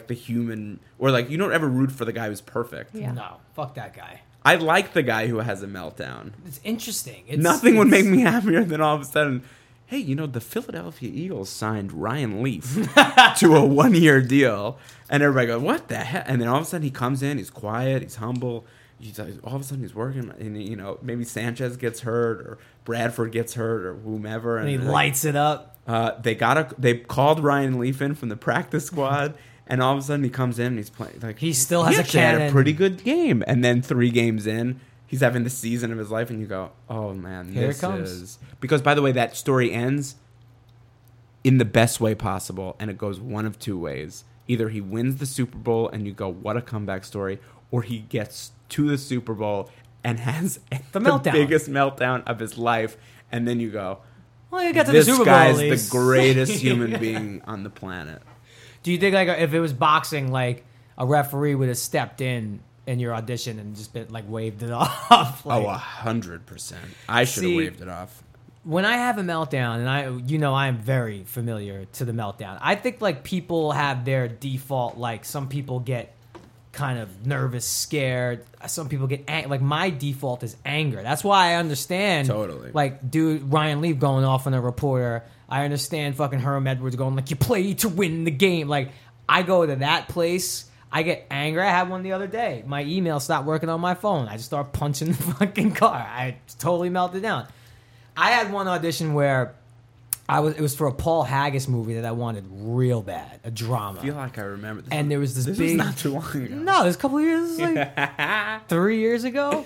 or like you don't ever root for the guy who's perfect. Yeah. No, fuck that guy. I like the guy who has a meltdown. It's interesting. Nothing would make me happier than all of a sudden, hey, you know, the Philadelphia Eagles signed Ryan Leaf to a 1-year deal. And everybody goes, what the heck? And then all of a sudden he comes in, he's quiet, he's humble. All of a sudden he's working, and, you know, maybe Sanchez gets hurt or Bradford gets hurt or whomever. And he lights it up. They called Ryan Leaf in from the practice squad. And all of a sudden he comes in and he's playing. Like, He still has a actually had cannon. a pretty good game. And then 3 games in, he's having the season of his life, and you go, oh, man, Here it this comes. is... Because, by the way, that story ends in the best way possible, and it goes one of 2 ways. Either he wins the Super Bowl, and you go, what a comeback story, or he gets to the Super Bowl and has The meltdown. biggest meltdown of his life, and then you go, Well, you got to the this Super Bowl guy's at least. the greatest human being on the planet. Do you think, like, if it was boxing, like, a referee would have stepped in your audition and just been, like, waved it off? Like, 100%. I should have See, waved it off. when I have a meltdown, and I am very familiar to the meltdown. I think, like, people have their default, like, some people get kind of nervous, scared. Some people get like, my default is anger. That's why I understand. Totally. Like, dude, Ryan Leaf going off on a reporter. I understand fucking Herm Edwards going like, you play to win the game. Like, I go to that place. I get angry. I had one the other day. My email stopped working on my phone. I just start punching the fucking car. I totally melted down. I had one audition where it was for a Paul Haggis movie that I wanted real bad, a drama. I feel like I remember this. And there was this was big... not too long ago. No, it was a couple of years, like 3 years ago.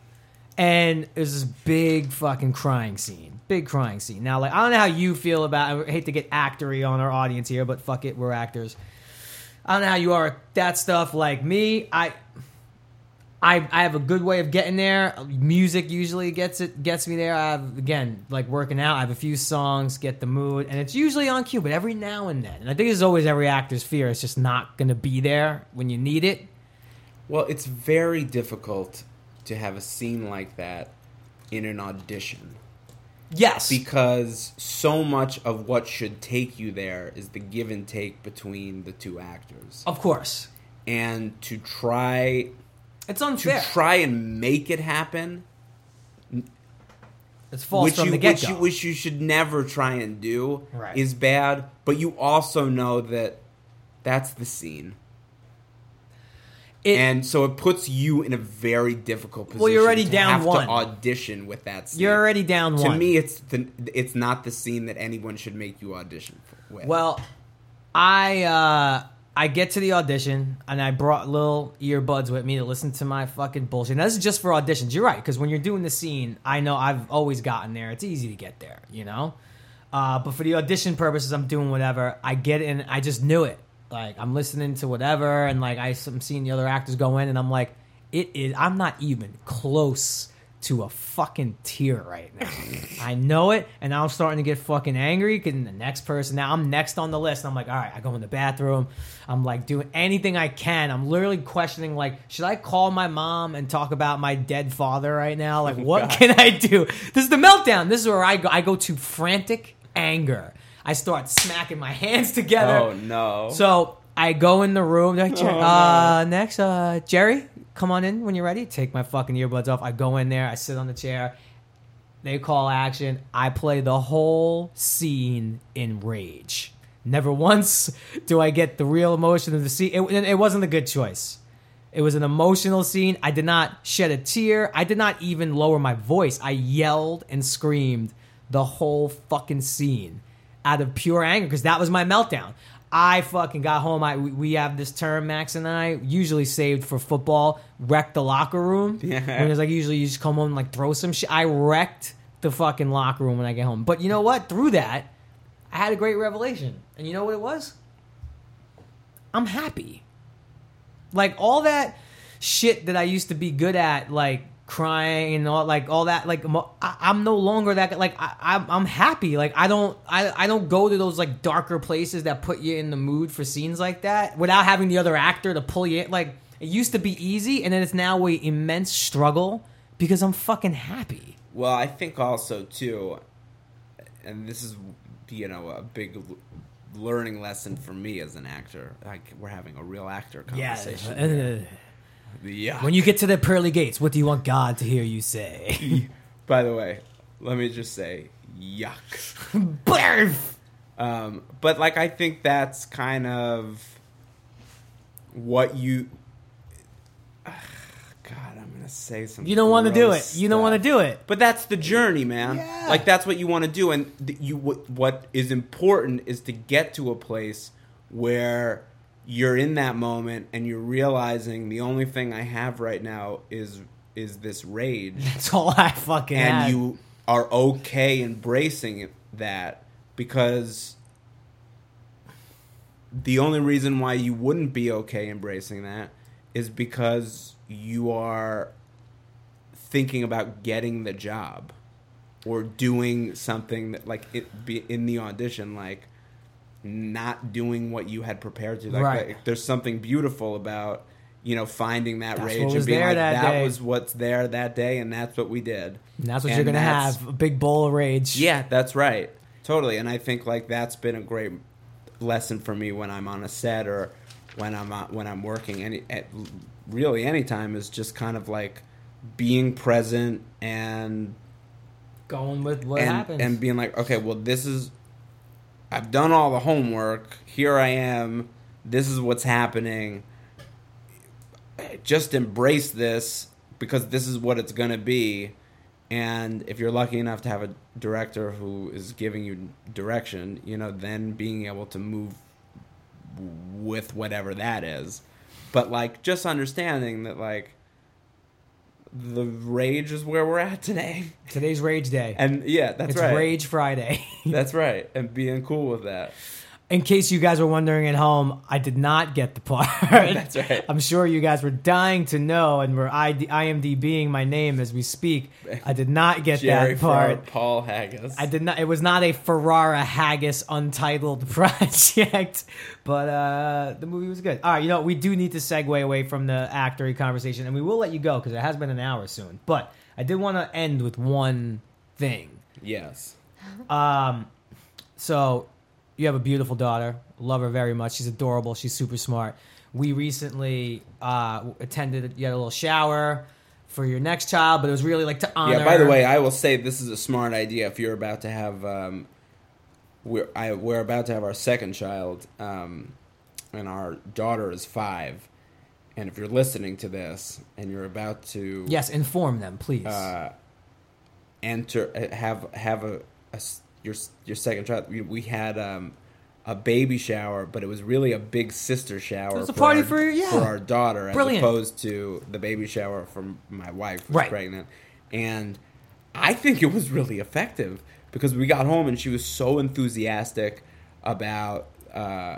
And it was this big fucking crying scene. Big crying scene. Now, like, I don't know how you feel about... I hate to get actory on our audience here, but fuck it, we're actors. I don't know how you are at that stuff. Like me, I have a good way of getting there. Music usually gets me there. I have, again, like working out, I have a few songs, get the mood, and it's usually on cue, but every now and then. And I think this is always every actor's fear. It's just not going to be there when you need it. Well, it's very difficult to have a scene like that in an audition. Yes. Because so much of what should take you there is the give and take between the 2 actors. Of course. And to try... It's unfair. To try and make it happen... It's false from the get-go. Which you should never try and do Right. is bad, but you also know that that's the scene. And so it puts you in a very difficult position. Well, you're already to down have one. to audition with that scene. You're already down one. To me, it's not the scene that anyone should make you audition with. Well, I get to the audition, and I brought little earbuds with me to listen to my fucking bullshit. Now, this is just for auditions. You're right, because when you're doing the scene, I know I've always gotten there. It's easy to get there, you know? But for the audition purposes, I'm doing whatever. I get in. I just knew it. Like, I'm listening to whatever, and like I'm seeing the other actors go in, and I'm like, I'm not even close to a fucking tear right now. I know it, and now I'm starting to get fucking angry because the next person, now I'm next on the list, and I'm like, all right, I go in the bathroom. I'm like doing anything I can. I'm literally questioning, like, should I call my mom and talk about my dead father right now? Like, what can I do? This is the meltdown. This is where I go to frantic anger. I start smacking my hands together. Oh, no. So I go in the room. Like, next, Jerry, come on in when you're ready. Take my fucking earbuds off. I go in there. I sit on the chair. They call action. I play the whole scene in rage. Never once do I get the real emotion of the scene. It wasn't a good choice. It was an emotional scene. I did not shed a tear. I did not even lower my voice. I yelled and screamed the whole fucking scene out of pure anger because that was my meltdown. I fucking got home. We have this term, Max and I, usually saved for football, wreck the locker room. Yeah. When it's like usually you just come home and like throw some shit. I wrecked the fucking locker room when I get home. But you know what? Through that, I had a great revelation. And you know what it was? I'm happy. Like all that shit that I used to be good at, like crying and all that, like I'm no longer that. Like I'm happy. Like I don't go to those like darker places that put you in the mood for scenes like that without having the other actor to pull you in. Like it used to be easy, and then it's now an immense struggle because I'm fucking happy. Well, I think also too, and this is a big learning lesson for me as an actor. Like we're having a real actor conversation. Yeah. When you get to the pearly gates, what do you want God to hear you say? By the way, let me just say, yuck. Barf! But like, I think that's kind of what you. God, I'm gonna say something. You don't want to do it. You don't want to do it. But that's the journey, man. Yeah. Like that's what you want to do, and what is important is to get to a place where you're in that moment and you're realizing the only thing I have right now is this rage. That's all I fucking have. And you are okay embracing that, because the only reason why you wouldn't be okay embracing that is because you are thinking about getting the job or doing something that, like, it be in the audition, like, not doing what you had prepared to. Like there's something beautiful about, finding that rage and being like, that was what's there that day, and that's what we did. And that's what you're going to have, a big bowl of rage. Yeah, that's right. Totally. And I think, like, that's been a great lesson for me when I'm on a set or when I'm working. Really any time is just kind of like being present and going with what happens. And being like, okay, well, I've done all the homework. Here I am. This is what's happening. Just embrace this because this is what it's going to be. And if you're lucky enough to have a director who is giving you direction, then being able to move with whatever that is. But, like, just understanding that, like, the rage is where we're at today. Today's Rage Day. And, yeah, that's right. It's Rage Friday. That's right. And being cool with that. In case you guys were wondering at home, I did not get the part. That's right. I'm sure you guys were dying to know, and we're IMDbing my name as we speak. I did not get that part. Paul Haggis. I did not. It was not a Ferrara Haggis untitled project, but the movie was good. All right, we do need to segue away from the actory conversation, and we will let you go because it has been an hour soon. But I did want to end with one thing. Yes. So you have a beautiful daughter. Love her very much. She's adorable. She's super smart. We recently attended. You had a little shower for your next child, but it was really like to honor. Yeah. By the way, I will say this is a smart idea. If you're about to have, we're about to have our second child, and our daughter is 5. And if you're listening to this and you're about to, yes, inform them, please. Your second child. We had a baby shower, but it was really a big sister shower. So it was a party for our daughter, Brilliant. As opposed to the baby shower for my wife who's right. pregnant. And I think it was really effective because we got home and she was so enthusiastic about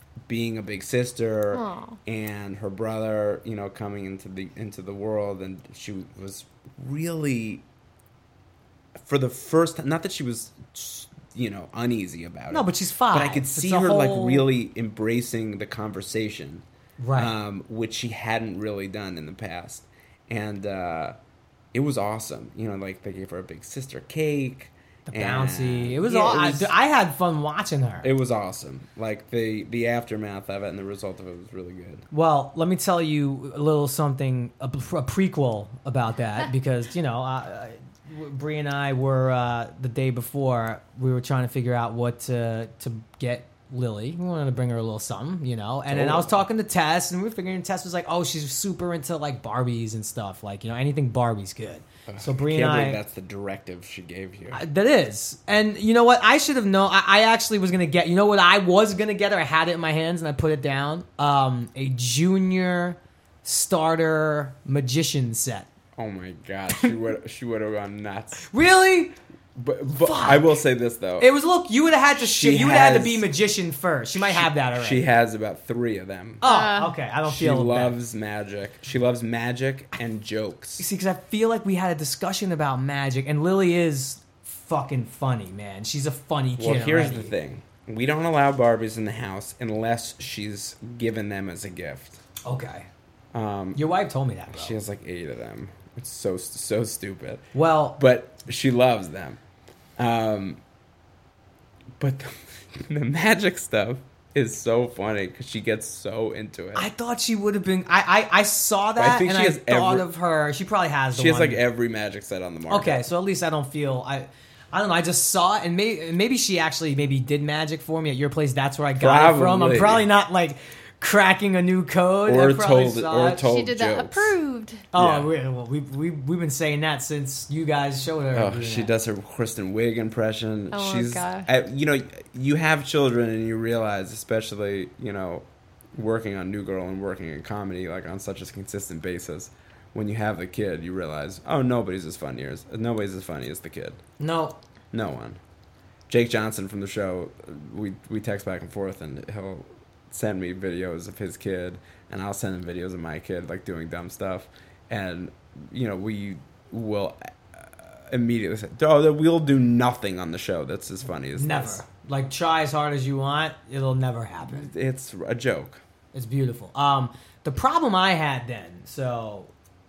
being a big sister Aw. and her brother, you know, coming into the world, and she was really, for the first, not that she was, you know, uneasy about it. No, but she's 5. But I could It's see a her like whole- really embracing the conversation, Right. which she hadn't really done in the past, and it was awesome. You know, like they gave her a big sister cake. The and- bouncy. It was Yeah, all. it was- I had fun watching her. It was awesome. Like the aftermath of it and the result of it was really good. Well, let me tell you a little something, a prequel about that, because, you know, Bree and I were, the day before, we were trying to figure out what to get Lily. We wanted to bring her a little something, you know, and then I was talking to Tess, and we were figuring Tess was like, oh, she's super into, like, Barbies and stuff. Like, you know, anything Barbie's good. So Bree and Can't I... believe that's the directive she gave you. That is. And you know what? I should have known. I actually was going to get, you know what I was going to get her? I had it in my hands and I put it down. A junior starter magician set. Oh my god, she would have gone nuts. Really? But I will say this though. It was, look, you would have had to She you would have had to has- be magician first. She might have that already. She has about 3 of them. Oh, okay. I don't She feel loves magic. She loves magic and jokes. See, because I feel like we had a discussion about magic, and Lily is fucking funny, man. She's a funny kid. Well, here's already. the thing. We don't allow Barbies in the house unless she's given them as a gift. Okay. Your wife told me that, bro. She has like 8 of them. It's so stupid. Well, But she loves them. But the magic stuff is so funny because she gets so into it. I thought she would have been. I saw that, think and she I has thought every- of her. She probably has. The She has one. like every magic set on the market. Okay, so at least I don't feel. I don't know. I just saw it, and maybe she actually did magic for me at your place. That's where I got it from. I'm Probably. probably not like cracking a new code. Or I probably told- saw or it. told- She did that. jokes. Approved. Oh, Yeah. we've been saying that since you guys showed her. Oh, doing she that. does her Kristen Wiig impression. Oh, She's, gosh. you know, you have children and you realize, especially, you know, working on New Girl and working in comedy like on such a consistent basis, when you have the kid, you realize, oh, nobody's as funny as the kid. No. No one. Jake Johnson from the show, we text back and forth, and he'll send me videos of his kid, and I'll send him videos of my kid, like, doing dumb stuff. And, you know, we will immediately say, oh, we'll do nothing on the show that's as funny as Never. this. Like, try as hard as you want, it'll never happen. It's a joke. It's beautiful. The problem I had then, so,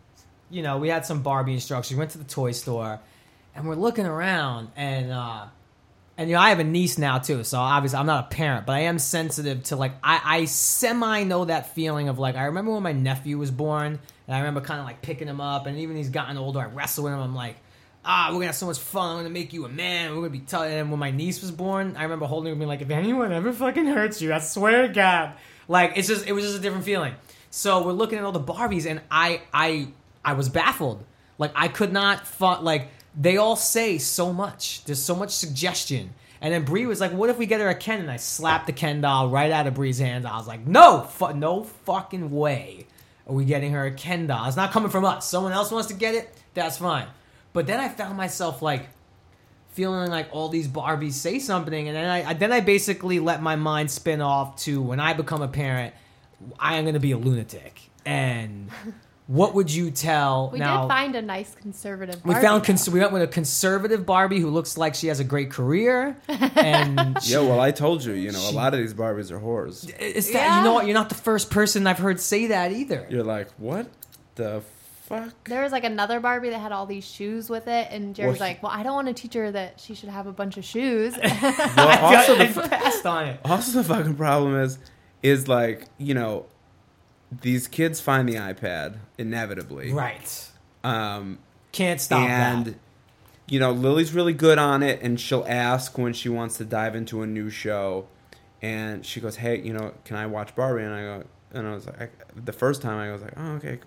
you know, we had some Barbie instructions. We went to the toy store, and we're looking around, and you know, I have a niece now too, so obviously I'm not a parent, but I am sensitive to, like, I semi know that feeling of, like, I remember when my nephew was born, and I remember kind of like picking him up, and even he's gotten older, I wrestle with him. I'm like, we're gonna have so much fun. I'm gonna make you a man. We're gonna be tough. And when my niece was born, I remember holding her and being like, if anyone ever fucking hurts you, I swear to God. Like, it was just a different feeling. So we're looking at all the Barbies, and I was baffled. Like, I could not like, they all say so much. There's so much suggestion. And then Bree was like, what if we get her a Ken? And I slapped the Ken doll right out of Bree's hands. I was like, no fucking way are we getting her a Ken doll. It's not coming from us. Someone else wants to get it, that's fine. But then I found myself, like, feeling like all these Barbies say something, and then I basically let my mind spin off to, when I become a parent, I am going to be a lunatic. And what would you tell? We now, did find a nice conservative we Barbie, found though. we went with a conservative Barbie who looks like she has a great career, and Yeah, well, I told you, you know, a lot of these Barbies are whores. it's that, Yeah. you know what? You're not the first person I've heard say that either. You're like, what the fuck? There was like another Barbie that had all these shoes with it, and Jerry's Well, like, "Well, I don't want to teach her that she should have a bunch of shoes." Well, also I the passed on it. Also, the fucking problem is like, you know, these kids find the iPad inevitably, Right. Um, Can't stop and that. you know, Lily's really good on it, and she'll ask when she wants to dive into a new show, and she goes, "Hey, you know, can I watch Barbie?" And I was like, the first time I was like, "Oh, okay,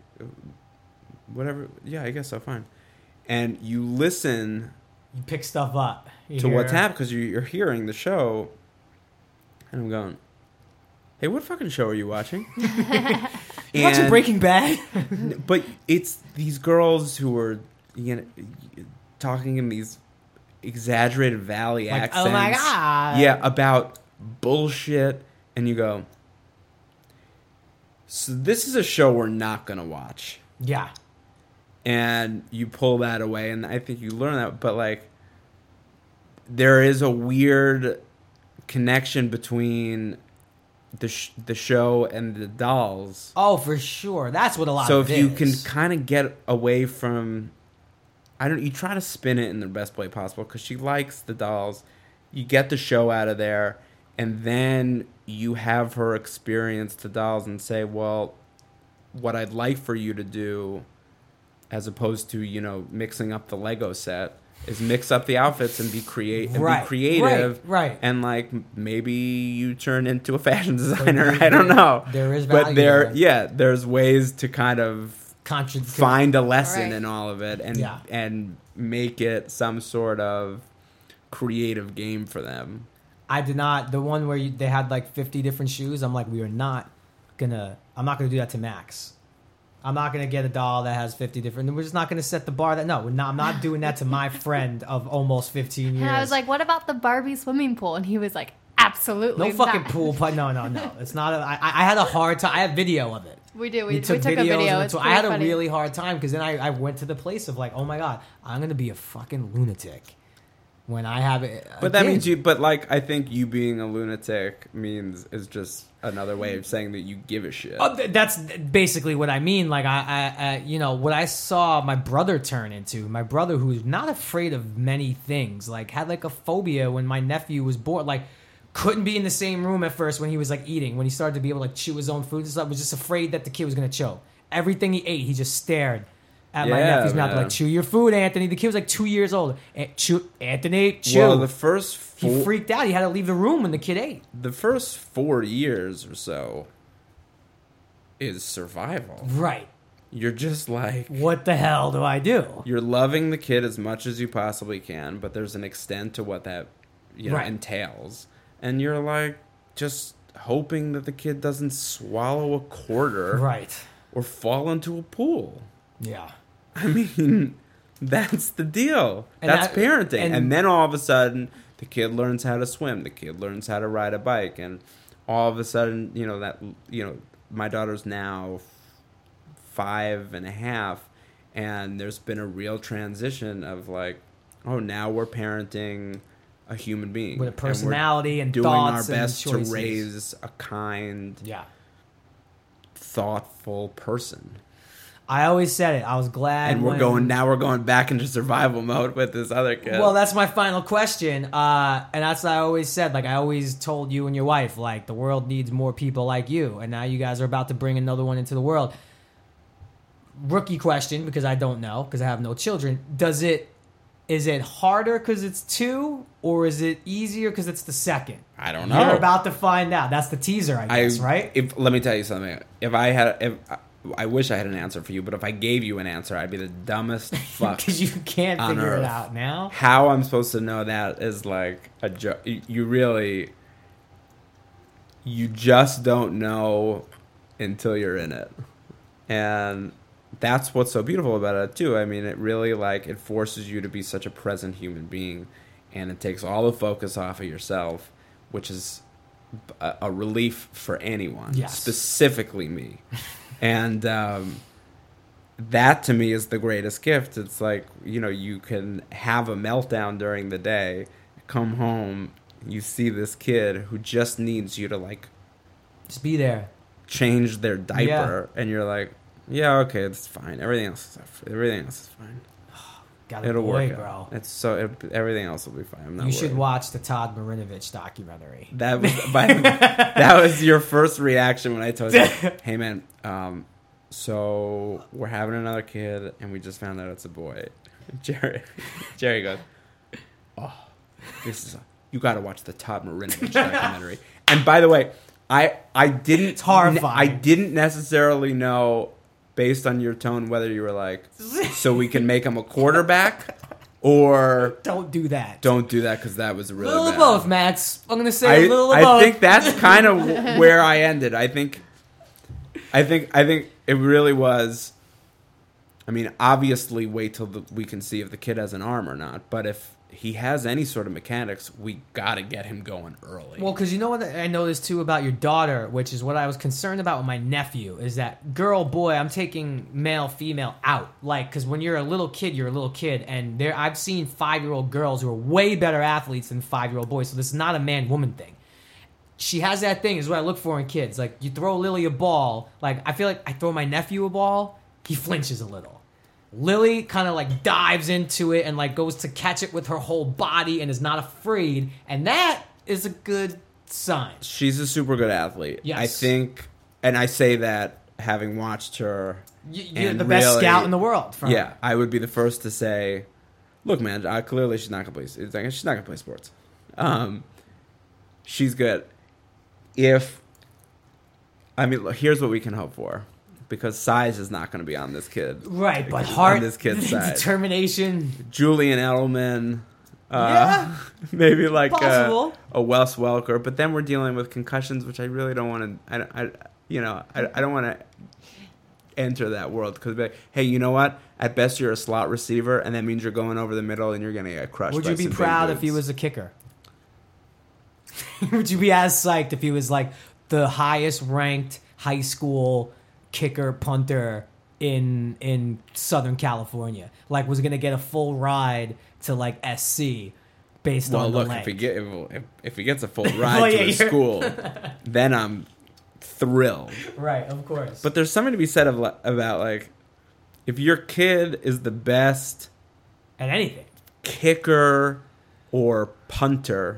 whatever, yeah, I guess so, fine." And you listen You pick stuff up. You to hear- what's happening because you're hearing the show, and I'm going, "Hey, what fucking show are you watching?" You watching And- Breaking Bad? But it's these girls who are, you know, talking in these exaggerated valley Like, accents. oh my God. Yeah, about bullshit, and you go, so this is a show we're not going to watch. Yeah. And you pull that away, and I think you learn that. But, like, there is a weird connection between the show and the dolls. Oh, for sure. That's what a lot So of it if you is. can kind of get away from... you try to spin it in the best way possible because she likes the dolls. You get the show out of there, and then you have her experience the dolls and say, well, what I'd like for you to do, as opposed to, you know, mixing up the Lego set, is mix up the outfits and be creative. Right. And, like, maybe you turn into a fashion designer. I don't know. There is value but there. there's ways to kind of find a lesson Right. in all of it and Yeah. and make it some sort of creative game for them. I did not. The one where they had like 50 different shoes. I'm like, I'm not gonna do that to Max. I'm not gonna get a doll that has 50 different. We're just not gonna set the bar. I'm not doing that to my friend of almost 15 years. And I was like, what about the Barbie swimming pool? And he was like, absolutely no fucking not. pool. But no. It's not. I had a hard time. I have video of it. We did. We took took a video. of It's it. I pretty had a funny. really hard time because then I went to the place of like, oh my god, I'm gonna be a fucking lunatic when I have it. But that means I think you being a lunatic is just another way of saying that you give a shit. That's basically what I mean. Like I what I saw my brother turn into. My brother, who's not afraid of many things, like had like a phobia when my nephew was born. Like couldn't be in the same room at first when he was like eating. When he started to be able to like chew his own food and stuff, was just afraid that the kid was gonna choke. Everything he ate, he just stared at my nephew's mouth, like, chew your food, Anthony. The kid was like 2 years old. Anthony, chew. Well, the first he freaked out. He had to leave the room when the kid ate. The first 4 years or so is survival. Right. You're just like, what the hell do I do? You're loving the kid as much as you possibly can, but there's an extent to what that entails. And you're like just hoping that the kid doesn't swallow a quarter. Right. Or fall into a pool. Yeah. I mean, that's the deal. That's parenting. And then all of a sudden, the kid learns how to swim. The kid learns how to ride a bike. And all of a sudden, my daughter's now 5.5, and there's been a real transition of like, oh, now we're parenting a human being with a personality and doing thoughts our best and to raise a kind, thoughtful person. I always said it. I was glad. And we're going back into survival mode with this other kid. Well, that's my final question. And that's what I always said. Like, I always told you and your wife, like, the world needs more people like you. And now you guys are about to bring another one into the world. Rookie question, because I don't know, because I have no children. Is it harder because it's 2, or is it easier because it's the second? I don't know. You're about to find out. That's the teaser, I guess, right? Let me tell you something. I wish I had an answer for you, but if I gave you an answer, I'd be the dumbest fuck. Because you can't figure Earth. it out now. How I'm supposed to know that is like a joke. You just don't know until you're in it. And that's what's so beautiful about it, too. I mean, it really, it forces you to be such a present human being, and it takes all the focus off of yourself, which is a relief for anyone, specifically me. And that, to me, is the greatest gift. It's like, you can have a meltdown during the day, come home, you see this kid who just needs you to, just be there, change their diaper, and you're like, yeah, okay, it's fine. Everything else is fine. It'll work, bro. Everything else will be fine. I'm not worried. Should watch the Todd Marinovich documentary. That was your first reaction when I told you, hey man, so we're having another kid and we just found out it's a boy. Jerry goes, oh, you got to watch the Todd Marinovich documentary. And by the way, I didn't. It's horrifying. I didn't necessarily know, based on your tone, whether you were like, so we can make him a quarterback, or don't do that. Don't do that, because that was really little bad. of both, Max. I'm gonna say a little of both. I think that's kind of where I ended. I think it really was. I mean, obviously, wait till we can see if the kid has an arm or not. But he has any sort of mechanics, we got to get him going early. Well, because you know what I noticed too about your daughter, which is what I was concerned about with my nephew, is that girl, boy, I'm taking male, female out. Like, because when you're a little kid, you're a little kid, and I've seen 5-year-old girls who are way better athletes than 5-year-old boys. So this is not a man-woman thing. She has that thing, is what I look for in kids. Like, you throw Lily a ball, like, I feel like I throw my nephew a ball, he flinches a little. Lily kind of like dives into it and like goes to catch it with her whole body and is not afraid, and that is a good sign. She's a super good athlete. Yes. I think, and I say that having watched her. You're the best scout in the world. Yeah, I would be the first to say, look, man, clearly she's not gonna play. She's not gonna play sports. She's good. Here's what we can hope for. Because size is not going to be on this kid. Right, but heart, on this kid's side. Determination. Julian Edelman. Maybe like a Wes Welker. But then we're dealing with concussions, which I really don't want to... I don't want to enter that world. Because, like, hey, you know what? At best, you're a slot receiver, and that means you're going over the middle, and you're going to get crushed. Would you be proud if he was a kicker? Would you be as psyched if he was like the highest ranked high school kicker punter in Southern California, like was gonna get a full ride to like SC based on the leg? If he gets a full ride to his school, then I'm thrilled. Right, of course. But there's something to be said about like if your kid is the best at anything, kicker or punter,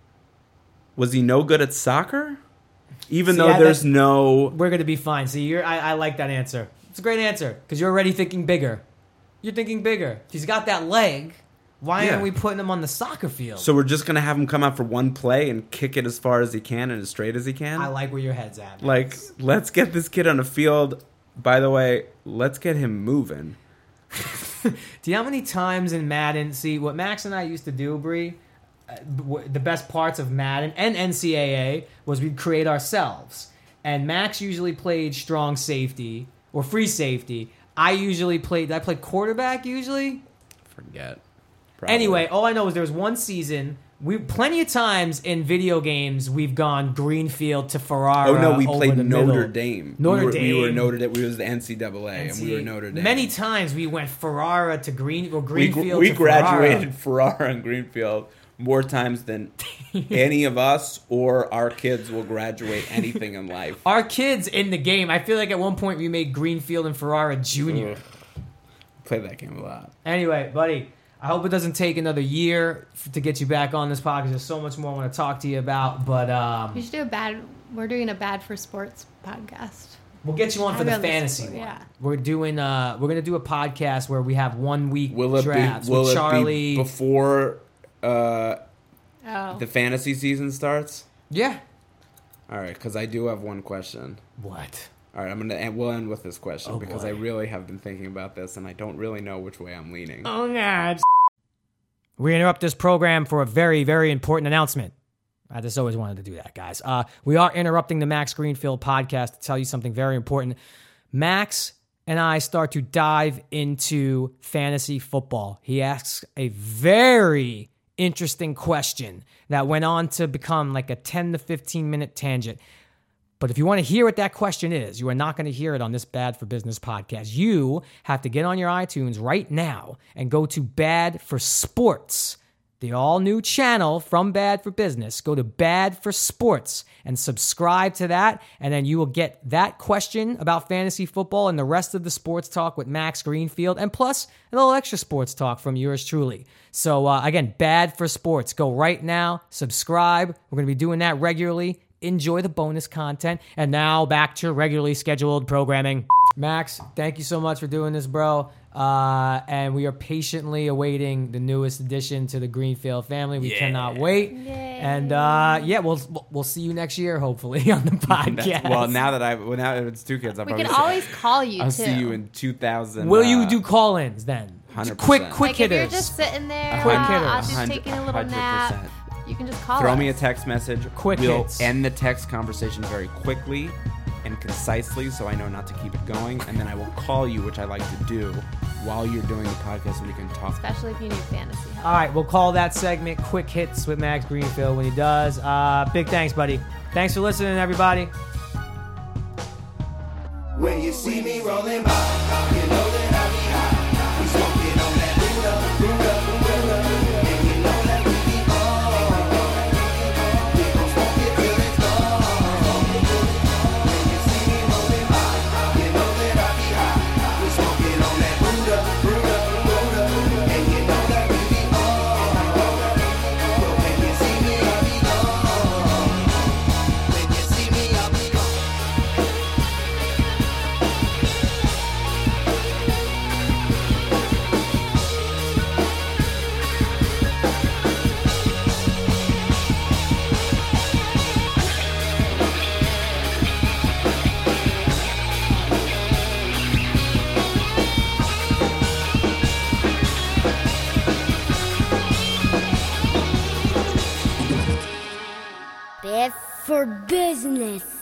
was he no good at soccer? Even though there's no... We're going to be fine. See, I like that answer. It's a great answer because you're already thinking bigger. You're thinking bigger. If he's got that leg, why aren't we putting him on the soccer field? So we're just going to have him come out for one play and kick it as far as he can and as straight as he can? I like where your head's at. Like, let's get this kid on the field. By the way, let's get him moving. Do you know how many times in Madden... See, what Max and I used to do, Bree... the best parts of Madden and NCAA was we'd create ourselves. And Max usually played strong safety or free safety. I played quarterback usually. Forget. Probably. Anyway, all I know is there was one season. Plenty of times in video games we've gone Greenfield to Ferrara. Oh no, we played Notre Dame. Notre Dame. We were Notre Dame. We was the NCAA, and we were Notre Dame. Many times we went Ferrara to Greenfield. We graduated Ferrara and Greenfield more times than any of us or our kids will graduate anything in life. Our kids in the game, I feel like at one point we made Greenfield and Ferrara Junior. Played that game a lot. Anyway, buddy, I hope it doesn't take another year to get you back on this podcast. There's so much more I want to talk to you about, but we should do we're doing a Bad for Sports podcast. We'll get you on for the fantasy one. Yeah. We're gonna do a podcast where we have 1 week drafts with Charlie. It be before the fantasy season starts? Yeah. All right, because I do have one question. What? All right, we'll end with this question because I really have been thinking about this and I don't really know which way I'm leaning. Oh, God. We interrupt this program for a very, very important announcement. I just always wanted to do that, guys. We are interrupting the Max Greenfield podcast to tell you something very important. Max and I start to dive into fantasy football. He asks a very interesting question that went on to become like a 10 to 15 minute tangent. But if you want to hear what that question is, you are not going to hear it on this Bad for Business podcast. You have to get on your iTunes right now and go to Bad for Sports, the all-new channel from Bad for Business. Go to Bad for Sports and subscribe to that, and then you will get that question about fantasy football and the rest of the sports talk with Max Greenfield, and plus a little extra sports talk from yours truly. So, again, Bad for Sports. Go right now, subscribe. We're going to be doing that regularly. Enjoy the bonus content. And now back to regularly scheduled programming. Max, thank you so much for doing this, bro. And we are patiently awaiting the newest addition to the Greenfield family. We cannot wait. Yay. And we'll see you next year, hopefully, on the podcast. Now it's 2 kids, we can always call you. I'll see you in 2000. Will you do call-ins then? 100%. Quick like hitters. If you're just sitting there, quick hitters. I'll just taking a little 100%. nap. You can just call Throw us. me a text message. Quick we'll hits. end the text conversation very quickly and concisely so I know not to keep it going. And then I will call you, which I like to do, while you're doing the podcast when you can talk. Especially if you need fantasy help. All right, we'll call that segment Quick Hits with Max Greenfield when he does. Big thanks, buddy. Thanks for listening, everybody. When you see me rolling by, you know that I be high. We smoking on that Buddha, Buddha, Buddha, and you know that we be on. We gon' smoke it till it's gone. When you see me rolling by, you know that I be high. We smoking on that Buddha, Buddha, Buddha, and you know that we be on. When you see me, I be gone. When you see me, I be gone. Bad for business.